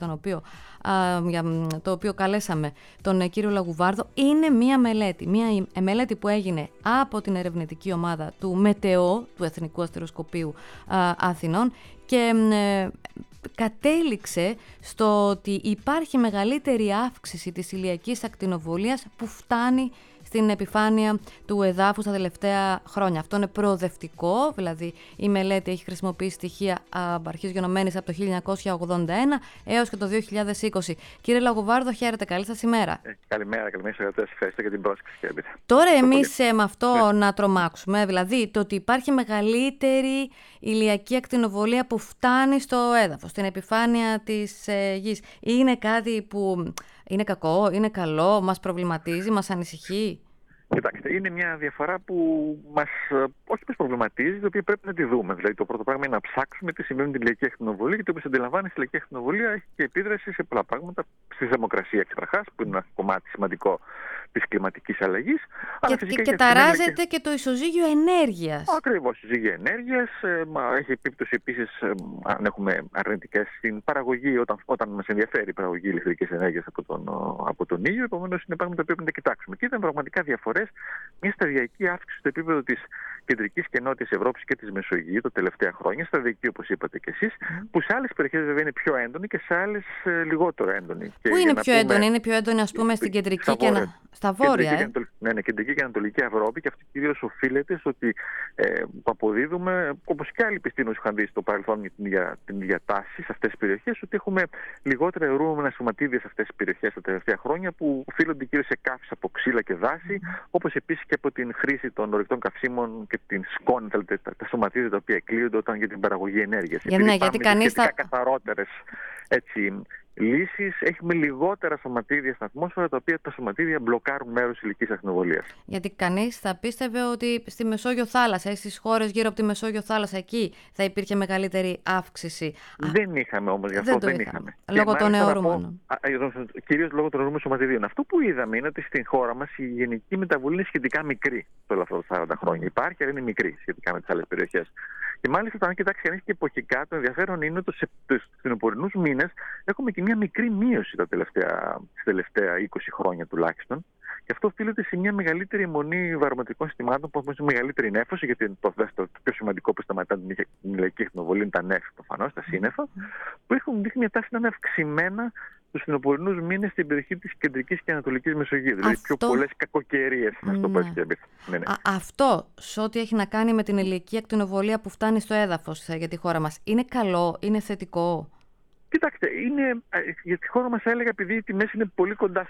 το οποίο καλέσαμε τον κύριο Λαγουβάρδο είναι μία μελέτη. Μία μελέτη που έγινε από την ερευνητική ομάδα του ΜΕΤΕΟ, του Εθνικού Αστεροσκοπείου Αθηνών, και κατέληξε στο ότι υπάρχει μεγαλύτερη αύξηση της ηλιακής ακτινοβολίας που φτάνει στην επιφάνεια του εδάφους τα τελευταία χρόνια. Αυτό είναι προοδευτικό, δηλαδή η μελέτη έχει χρησιμοποιήσει στοιχεία αρχής γενομένης από το 1981 έως και το 2020. Κύριε Λαγουβάρδο, χαίρετε, καλή σας ημέρα. Καλημέρα σας, ευχαριστώ για την πρόσκληση. Τώρα εμείς με αυτό να τρομάξουμε, δηλαδή το ότι υπάρχει μεγαλύτερη ηλιακή ακτινοβολία που φτάνει στο έδαφος, στην επιφάνεια της γης, είναι κάτι που είναι κακό, είναι καλό, μας προβληματίζει, μας ανησυχεί? Κοιτάξτε, είναι μια διαφορά που μας όχι μας προβληματίζει, το οποίο πρέπει να τη δούμε. Δηλαδή, το πρώτο πράγμα είναι να ψάξουμε τι συμβαίνει με την ηλιακή ακτινοβολία, γιατί όπως αντιλαμβάνεστε, η ηλιακή ακτινοβολία έχει και επίδραση σε πολλά πράγματα, στη θερμοκρασία καταρχάς, που είναι ένα κομμάτι σημαντικό της κλιματικής αλλαγής. Και ταράζεται και το ισοζύγιο ενέργειας. Ακριβώς, ισοζύγιο ενέργειας. Έχει επίπτωση επίσης, αν έχουμε αρνητικές στην παραγωγή, όταν μας ενδιαφέρει η παραγωγή ηλεκτρικής ενέργειας από τον ήλιο. Επομένως, είναι πράγματα που πρέπει να τα κοιτάξουμε. Και ήταν πραγματικά διαφορές, μια σταδιακή αύξηση στο επίπεδο της κεντρικής και νότιας Ευρώπης και της Μεσογείου τα τελευταία χρόνια, στα δική όπως είπατε και εσείς, που σε άλλες περιοχές βέβαια είναι πιο έντονη και σε άλλες λιγότερο έντονη. Πού είναι πιο έντονη? Είναι πιο έντονη, ας πούμε, στην κεντρική και στα βόρεια. Ναι, κεντρική και ανατολική Ευρώπη, και αυτή κυρίως οφείλεται στο ότι αποδίδουμε, όπως και άλλοι επιστήμονες είχαν δει στο παρελθόν για την διατάση σε αυτές τις περιοχές, ότι έχουμε λιγότερα αιρούμενα σωματίδια σε αυτές τις περιοχές τα τελευταία χρόνια, που οφείλονται κυρίως σε καύσεις από ξύλα και δάση, όπως επίσης και από την χρήση των ορυκτών καυσίμων και την σκόνη, τα σωματίδια τα οποία εκλείονται όταν για την παραγωγή ενέργειας. Γιατί κανείς θα... καθαρότερες λύσεις, έχουμε λιγότερα σωματίδια στην ατμόσφαιρα, τα οποία τα σωματίδια μπλοκάρουν μέρος της ηλικής ακτινοβολίας. Γιατί κανείς θα πίστευε ότι στη Μεσόγειο θάλασσα ή στις χώρες γύρω από τη Μεσόγειο θάλασσα, εκεί θα υπήρχε μεγαλύτερη αύξηση. Δεν είχαμε όμως, γι' αυτό δεν είχαμε. Λόγω των αιωρούμενων. Κυρίως λόγω των αιωρούμενων σωματιδίων. Αυτό που είδαμε είναι ότι στην χώρα μας η γενική μεταβολή είναι σχετικά μικρή όλα αυτά τα 40 χρόνια. Υπάρχει, αλλά είναι μικρή σχετικά με τις άλλες περιοχές. Και μάλιστα, αν κοιτάξει κανείς και εποχικά, το ενδιαφέρον είναι ότι στους φθινοπορεινούς μήνες έχουμε και μια μικρή μείωση τα τελευταία 20 χρόνια τουλάχιστον. Και αυτό οφείλεται σε μια μεγαλύτερη αιμονή βαροματρικών συστημάτων που έχουν μεγαλύτερη νέφωση, γιατί το πιο σημαντικό που σταματά την ηλιακή ακτινοβολή είναι τα νέφη, προφανώς, τα σύννεφα, που έχουν δείχνει μια τάση να είναι αυξημένα τους φθινοπορεινούς μήνες στην περιοχή της κεντρικής και ανατολικής Μεσογείου. Δηλαδή πιο πολλές κακοκαιρίες, να το πω έτσι. Αυτό, σε ό,τι έχει να κάνει με την ηλιακή ακτινοβολία που φτάνει στο έδαφος για τη χώρα μας, είναι καλό, είναι θετικό? Κοιτάξτε, για τη χώρα μας έλεγα, επειδή οι τιμές είναι πολύ κοντά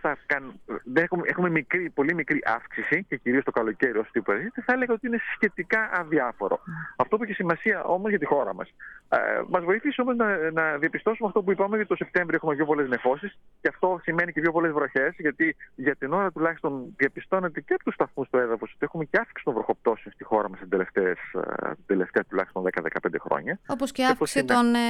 έχουμε πολύ μικρή αύξηση και κυρίως το καλοκαίρι ως τύπου θα έλεγα ότι είναι σχετικά αδιάφορο. Αυτό που έχει σημασία όμως για τη χώρα μας. Μας βοηθήσει όμως να διαπιστώσουμε αυτό που είπαμε, ότι το Σεπτέμβριο έχουμε πιο πολλές νεφώσεις και αυτό σημαίνει και πιο πολλές βροχές, γιατί για την ώρα τουλάχιστον διαπιστώνεται και από τους σταθμούς στο έδαφος ότι έχουμε και αύξηση των βροχοπτώσεων στη χώρα μας την τελευταία τουλάχιστον 10-15 χρόνια. Όπως και αύξηση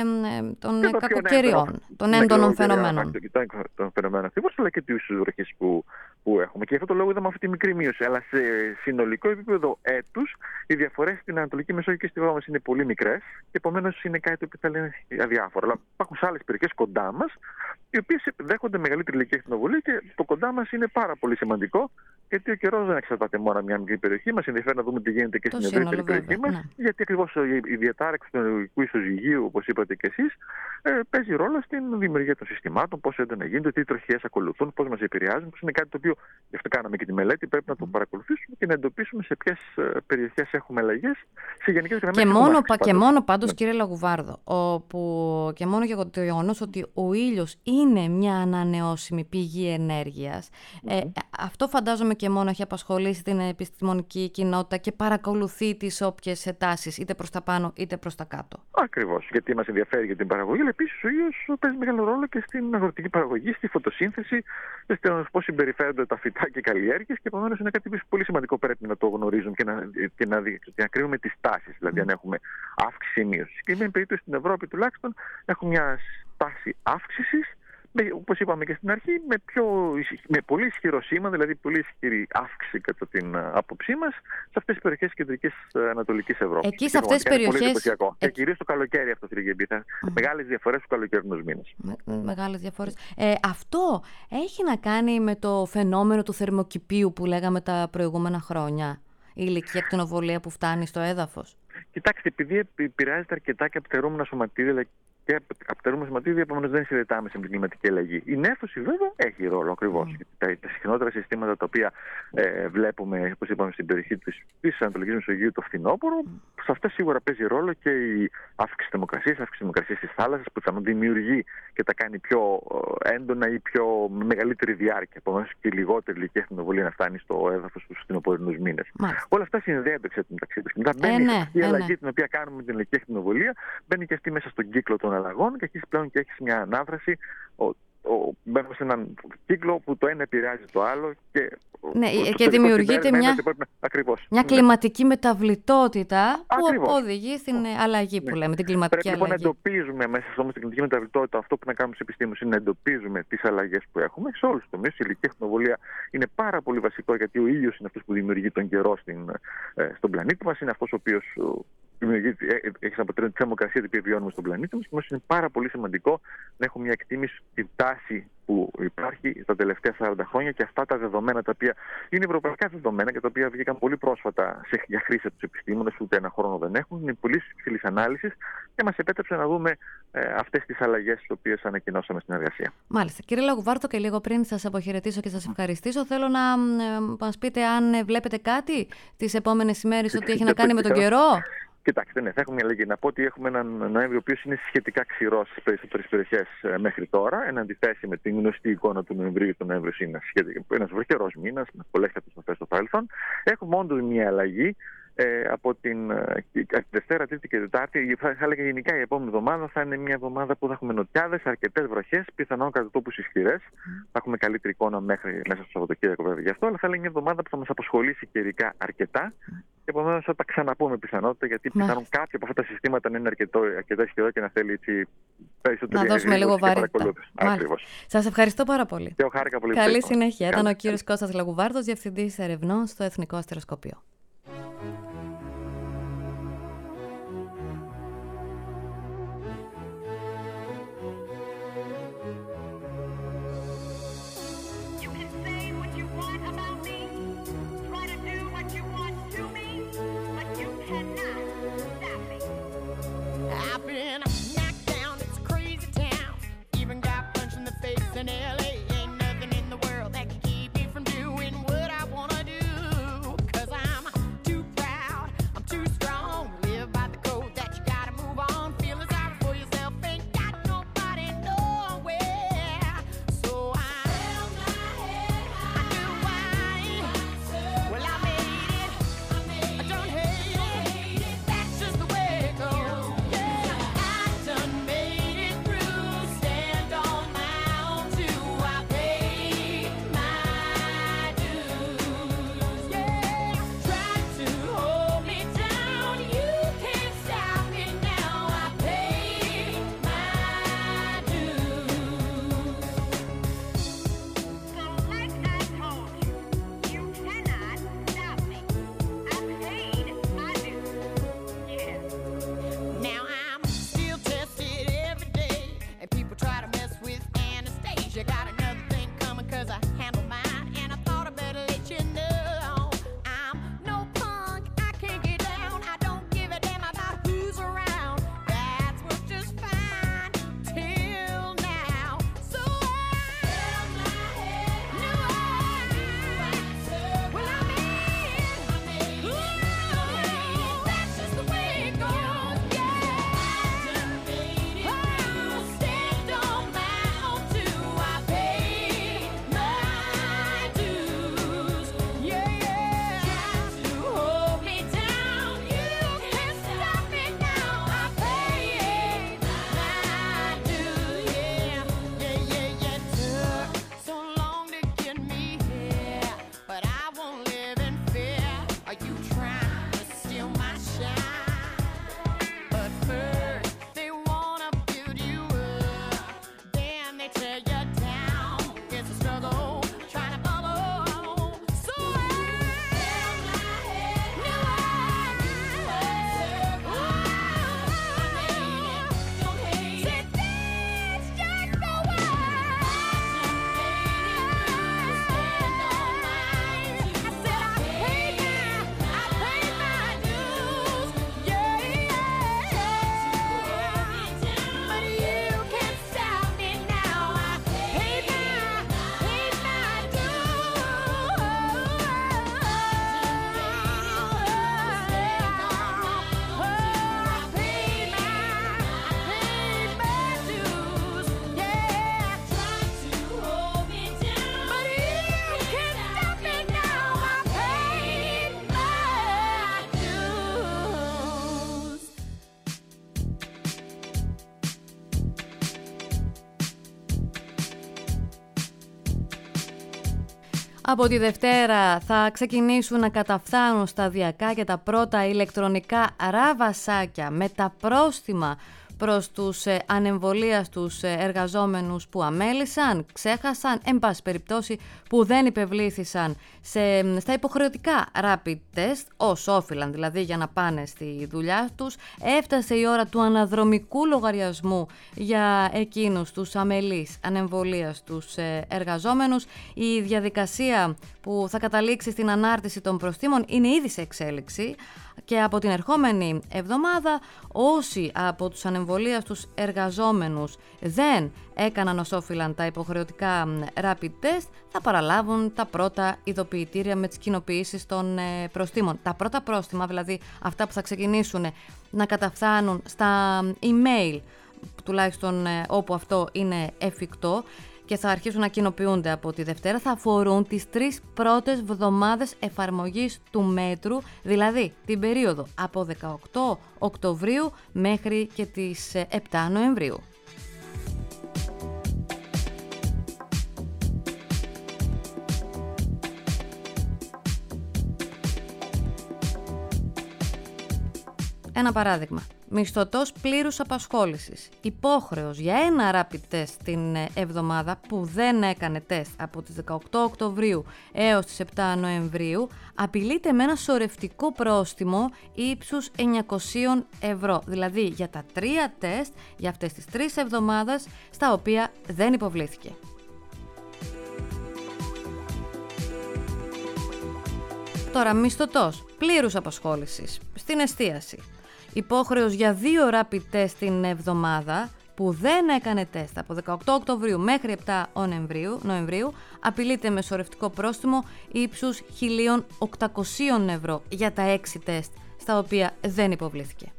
των κακοκαιριών, των έντονων φαινομένων. Των φαινομένων ακριβώς, αλλά και τις βροχές που έχουμε. Και γι' αυτό το λόγο είδαμε αυτή τη μικρή μείωση. Αλλά σε συνολικό επίπεδο έτους, οι διαφορές στην Ανατολική Μεσόγειο και στη χώρα μας είναι πολύ μικρές και επομένως είναι κάτι που θα λένε αδιάφορο. Αλλά υπάρχουν σε άλλες περιοχές κοντά μας, οι οποίες δέχονται μεγαλύτερη ηλιακή ακτινοβολία και το κοντά μας είναι πάρα πολύ σημαντικό, γιατί ο καιρός δεν εξαρτάται μόνο μια μικρή περιοχή. Μας ενδιαφέρει να δούμε τι γίνεται και στην ευρύτερη περιοχή μας, γιατί ακριβώς η διατάραξη του ενεργειακού ισοζυγίου, όπως είπατε και εσείς, παίζει ρόλο στην δημιουργία των συστημάτων, πώς έντονα γίνεται, τι τροχιές ακολουθούν, πώς μας επηρεάζουν, πώς είναι κάτι το οποίο, γι' αυτό κάναμε και τη μελέτη, πρέπει να το παρακολουθήσουμε και να εντοπίσουμε σε ποιες περιοχές έχουμε αλλαγές, σε γενικές γραμμές. Και μόνο πάντως, κύριε Λαγουβάρδο, και μόνο για το γεγονός ότι ο ήλιος είναι μια ανανεώσιμη πηγή ενέργειας, αυτό φαντάζομαι και μόνο έχει απασχολήσει την επιστημονική κοινότητα και παρακολουθεί τις όποιες τάσεις, είτε προς τα πάνω είτε προς τα κάτω. Ακριβώς, γιατί μας ενδιαφέρει για την παραγωγή, αλλά επίσης ο ήλιος παίζει μεγάλο ρόλο και στην αγροτική παραγωγή, στη φωτοσύνθεση, πώς συμπεριφέρονται τα φυτά και οι καλλιέργειες, και επομένως είναι κάτι πολύ σημαντικό, πρέπει να το γνωρίζουμε και να κρίνουμε τις τάσεις, δηλαδή αν έχουμε αύξηση ή μείωση. Και στην περίπτωση στην Ευρώπη τουλάχιστον έχουμε μια τάση αύξησης, όπως είπαμε και στην αρχή, με πολύ ισχυρό σήμα, δηλαδή πολύ ισχυρή αύξηση κατά την άποψή μας, σε αυτές τις περιοχές της κεντρικής Ανατολικής Ευρώπης. Εκεί σε αυτές τις περιοχές. Και κυρίως το καλοκαίρι αυτό θέλει να μεγάλες διαφορές στους καλοκαιρινούς μήνες. Μεγάλες διαφορές. Αυτό έχει να κάνει με το φαινόμενο του θερμοκηπίου που λέγαμε τα προηγούμενα χρόνια, η ηλική ακτινοβολία που φτάνει στο έδαφος? Κοιτάξτε, επειδή επηρεάζεται αρκετά και από τα αιρούμενα σωματίδια και από τα αιρούμενα σωματίδια, επομένως δεν συνδετάμε με την κλιματική αλλαγή. Η νέφωση βέβαια έχει ρόλο ακριβώς. Τα συχνότερα συστήματα τα οποία βλέπουμε, όπως είπαμε, στην περιοχή της Ανατολικής Μεσογείου το φθινόπωρο, σε αυτά σίγουρα παίζει ρόλο και η αύξηση θερμοκρασίας της θάλασσας, που θα δημιουργεί και τα κάνει πιο έντονα ή με μεγαλύτερη διάρκεια. Επομένως και λιγότερη ηλιακή ακτινοβολία να φτάνει στο έδαφος στους φθινοπορεινούς μήνες. Όλα αυτά συνδέονται μεταξύ τους. Μετά μπαίνει αυτή η αλλαγή την οποία κάνουμε με την ηλιακή ακτινοβολία, μπαίνει και αυτή μέσα στον κύκλο των αλλαγών, και εκεί πλέον και έχεις μια ανάδραση. Μπαίνουμε σε έναν κύκλο που το ένα επηρεάζει το άλλο και δημιουργείται μια κλιματική μεταβλητότητα που οδηγεί στην αλλαγή που λέμε, την κλιματική αλλαγή. Πρέπει να εντοπίζουμε μέσα στην κλιματική μεταβλητότητα, αυτό που να κάνουμε στους επιστήμονες είναι να εντοπίζουμε τις αλλαγές που έχουμε σε όλους τους τομείς. Η ηλιακή ακτινοβολία είναι πάρα πολύ βασικό, γιατί ο ήλιος είναι αυτός που δημιουργεί τον καιρό στον πλανήτη μας, είναι αυτός ο οποίος έχεις αποτελέσει τη θερμοκρασία την οποία βιώνουμε στον πλανήτη μας. Και είναι πάρα πολύ σημαντικό να έχουμε μια εκτίμηση τη τάση που υπάρχει τα τελευταία 40 χρόνια και αυτά τα δεδομένα τα οποία είναι ευρωπαϊκά δεδομένα και τα οποία βγήκαν πολύ πρόσφατα για χρήση από τους επιστήμονες, ούτε ένα χρόνο δεν έχουν. Είναι πολύ υψηλής ανάλυσης και μας επέτρεψε να δούμε αυτές τις αλλαγές τις οποίες ανακοινώσαμε στην εργασία. Μάλιστα. Κύριε Λαγουβάρδο, και λίγο πριν σας αποχαιρετήσω και σας ευχαριστήσω, θέλω να μας πείτε αν βλέπετε κάτι τις επόμενες ημέρες ότι έχει να κάνει με τον καιρό. Κοιτάξτε, ναι, θα έχουμε μια αλλαγή. Να πω ότι έχουμε έναν Νοέμβριο ο οποίος είναι σχετικά ξηρός στις περισσότερες περιοχές μέχρι τώρα, εν αντιθέσει με την γνωστή εικόνα του Νοεμβρίου. Το Νοέμβριο είναι ένας βροχερός μήνας, με πολλές καταστροφές στο παρελθόν. Έχουμε όντως μια αλλαγή. Από την Δευτέρα, Τρίτη και Τετάρτη, θα έλεγα γενικά η επόμενη εβδομάδα θα είναι μια εβδομάδα που θα έχουμε νοτιάδες, αρκετές βροχές, πιθανόν κατά τόπους ισχυρές. Θα έχουμε καλύτερη εικόνα μέχρι μέσα στο Σαββατοκύριακο, βέβαια, γι' αυτό, αλλά θα είναι μια εβδομάδα που θα μας απασχολήσει καιρικά αρκετά. Και επομένως θα τα ξαναπούμε πιθανότητα, γιατί πιθανόν κάποια από αυτά τα συστήματα να είναι αρκετά ισχυρό και να θέλει έτσι περισσότερο. Να δώσουμε λίγο βαρύτητα. Σας ευχαριστώ πάρα πολύ. Και χάρηκα πολύ. Καλή συνέχεια. Ήταν ο κύριος Κώστας Λαγουβάρδος, Διευθυντής Ερευνών στο Εθνικό Αστεροσκοπείο. Από τη Δευτέρα θα ξεκινήσουν να καταφθάνουν σταδιακά και τα πρώτα ηλεκτρονικά ραβασάκια με τα πρόστιμα προς τους ανεμβολίαστους εργαζόμενους που αμέλησαν, ξέχασαν, εν πάση περιπτώσει που δεν υπευλήθησαν στα υποχρεωτικά rapid test, ως όφυλαν δηλαδή για να πάνε στη δουλειά τους. Έφτασε η ώρα του αναδρομικού λογαριασμού για εκείνους τους αμελείς ανεμβολίαστους εργαζόμενους. Η διαδικασία που θα καταλήξει στην ανάρτηση των προστίμων είναι ήδη σε εξέλιξη και από την ερχόμενη εβδομάδα όσοι από τους ανεμβολίαστους εργαζόμενους δεν έκαναν ως όφυλαν τα υποχρεωτικά rapid test θα παραλάβουν τα πρώτα ειδοποιητήρια με τις κοινοποιήσεις των προστίμων. Τα πρώτα πρόστιμα, δηλαδή αυτά που θα ξεκινήσουν να καταφθάνουν στα email, τουλάχιστον όπου αυτό είναι εφικτό, και θα αρχίσουν να κοινοποιούνται από τη Δευτέρα, θα αφορούν τις 3 πρώτες εβδομάδες εφαρμογής του μέτρου, δηλαδή την περίοδο από 18 Οκτωβρίου μέχρι και τις 7 Νοεμβρίου. Ένα παράδειγμα. Μισθωτός πλήρους απασχόλησης, υπόχρεος για ένα rapid test την εβδομάδα που δεν έκανε τεστ από τις 18 Οκτωβρίου έως τις 7 Νοεμβρίου, απειλείται με ένα σωρευτικό πρόστιμο ύψους 900 ευρώ, δηλαδή για τα 3 τεστ για αυτές τις 3 εβδομάδες στα οποία δεν υποβλήθηκε. Τώρα, μισθωτός πλήρους απασχόλησης στην εστίαση, υπόχρεος για 2 rapid test την εβδομάδα που δεν έκανε τεστ από 18 Οκτωβρίου μέχρι 7 Νοεμβρίου, απειλείται με σωρευτικό πρόστιμο ύψους 1.800 ευρώ για τα 6 τεστ στα οποία δεν υποβλήθηκε.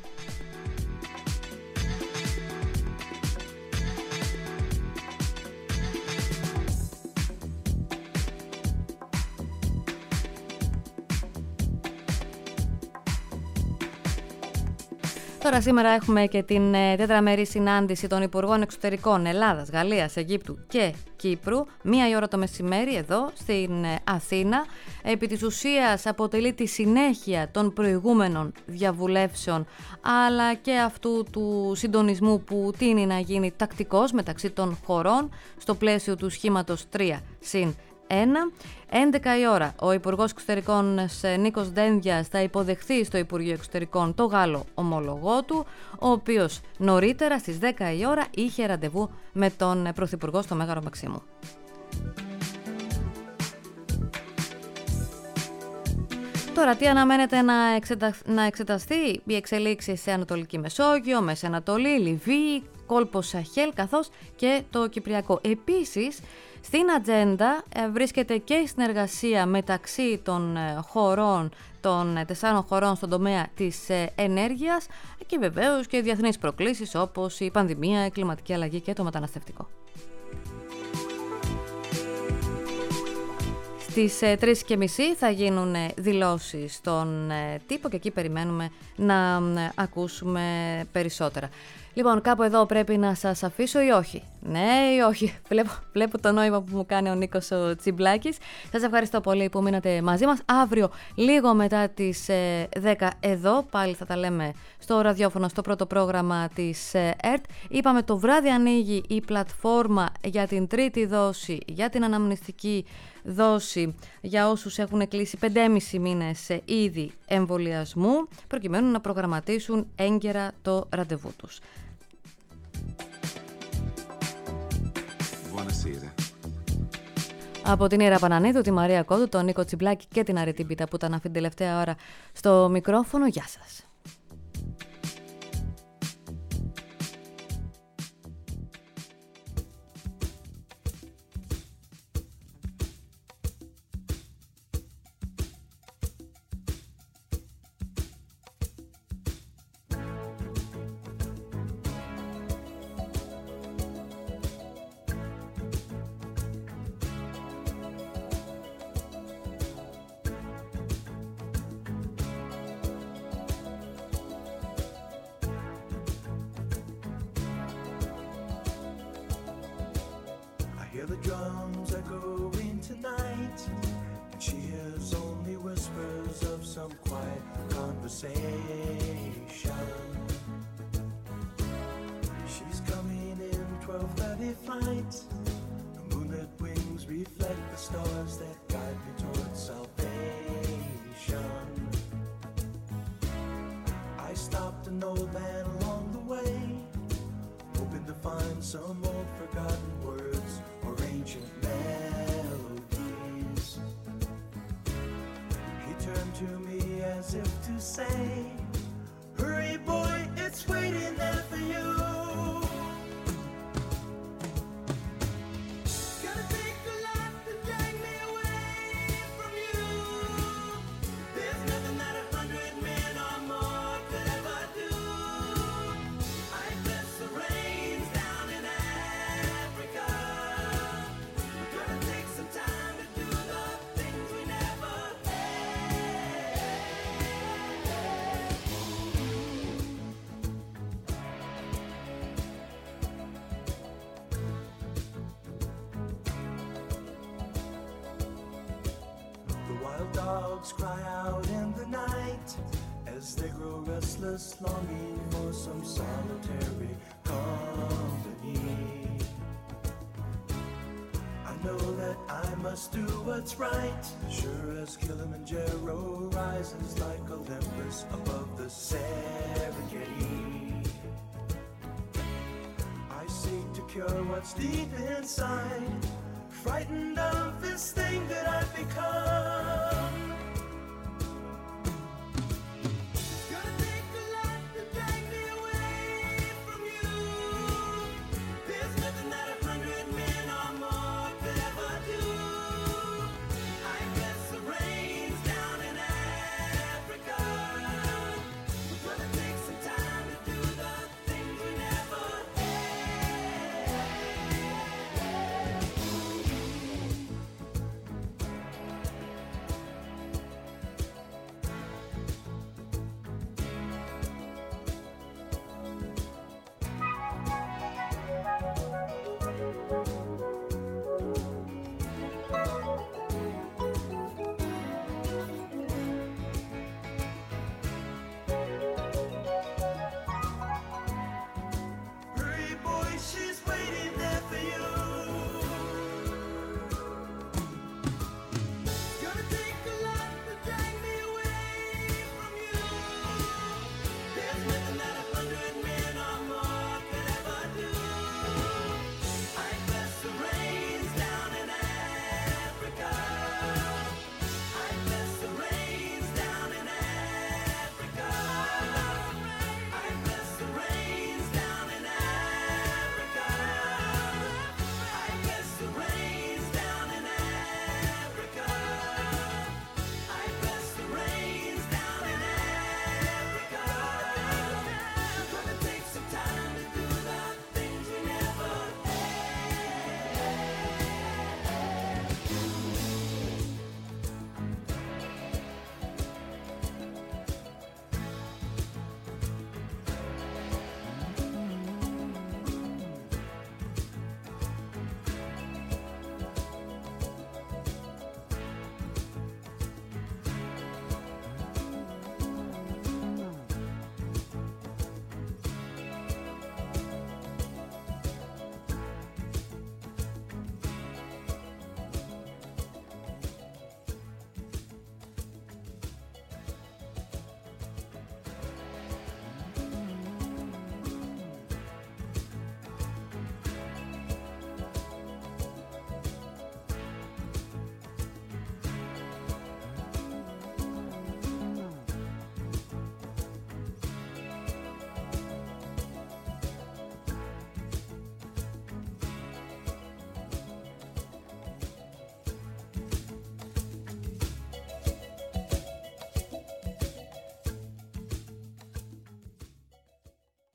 Τώρα σήμερα έχουμε και την τέτραμερή συνάντηση των Υπουργών Εξωτερικών Ελλάδας, Γαλλίας, Αιγύπτου και Κύπρου, 1 η ώρα το μεσημέρι εδώ στην Αθήνα. Επί της ουσίας αποτελεί τη συνέχεια των προηγούμενων διαβουλεύσεων, αλλά και αυτού του συντονισμού που τείνει να γίνει τακτικός μεταξύ των χωρών στο πλαίσιο του σχήματος 3+1. 11 η ώρα ο Υπουργός Εξωτερικών Νίκος Δένδιας θα υποδεχθεί στο Υπουργείο Εξωτερικών το Γάλλο ομολογό του, ο οποίος νωρίτερα στις 10 η ώρα είχε ραντεβού με τον Πρωθυπουργό στο Μέγαρο Μαξίμου. Τώρα, τι αναμένεται να εξεταστεί? Οι εξελίξεις σε Ανατολική Μεσόγειο, Μέση Ανατολή, Λιβύη, κόλπο Σαχέλ καθώς και το Κυπριακό. Επίσης, στην ατζέντα βρίσκεται και η συνεργασία μεταξύ των χωρών, των 4 χωρών στον τομέα της ενέργειας και βεβαίως και διεθνείς προκλήσεις όπως η πανδημία, η κλιματική αλλαγή και το μεταναστευτικό. Στις 3:30 θα γίνουν δηλώσεις στον τύπο και εκεί περιμένουμε να ακούσουμε περισσότερα. Λοιπόν, κάπου εδώ πρέπει να σας αφήσω ή όχι? Ναι ή όχι? Βλέπω το νόημα που μου κάνει ο Νίκος ο Τσιμπλάκης. Σας ευχαριστώ πολύ που μείνατε μαζί μας. Αύριο λίγο μετά τις 10 εδώ πάλι θα τα λέμε στο ραδιόφωνο, στο πρώτο πρόγραμμα της ΕΡΤ. Είπαμε το βράδυ ανοίγει η πλατφόρμα για την τρίτη δόση, για την αναμνηστική δόση για όσους έχουν κλείσει 5,5 μήνες ήδη εμβολιασμού, προκειμένου να προγραμματίσουν έγκαιρα το ραντεβού τους. Από την Ήρα Πανανίδου, τη Μαρία Κόντου, τον Νίκο Τσιμπλάκη και την Αρετή Μπίτα που ήταν αυτή την τελευταία ώρα στο μικρόφωνο. Γεια σας. steady flight. The moonlit wings reflect the stars that guide me towards salvation. I stopped an old man along the way, hoping to find some old forgotten words or ancient melodies. He turned to me as if to say, hurry boy, it's waiting there for you. Gonna take a lot to drag me away from you. There's nothing that 100 men or more could ever do. I bless the rains down in Africa. We're gonna take some time to do the things we never had. The wild dogs cry out in the night as they grow restless, longing for some solitary company. I know that I must do what's right, sure as Kilimanjaro rises like Olympus above the Serengeti. I seek to cure what's deep inside, frightened of this thing that I've become.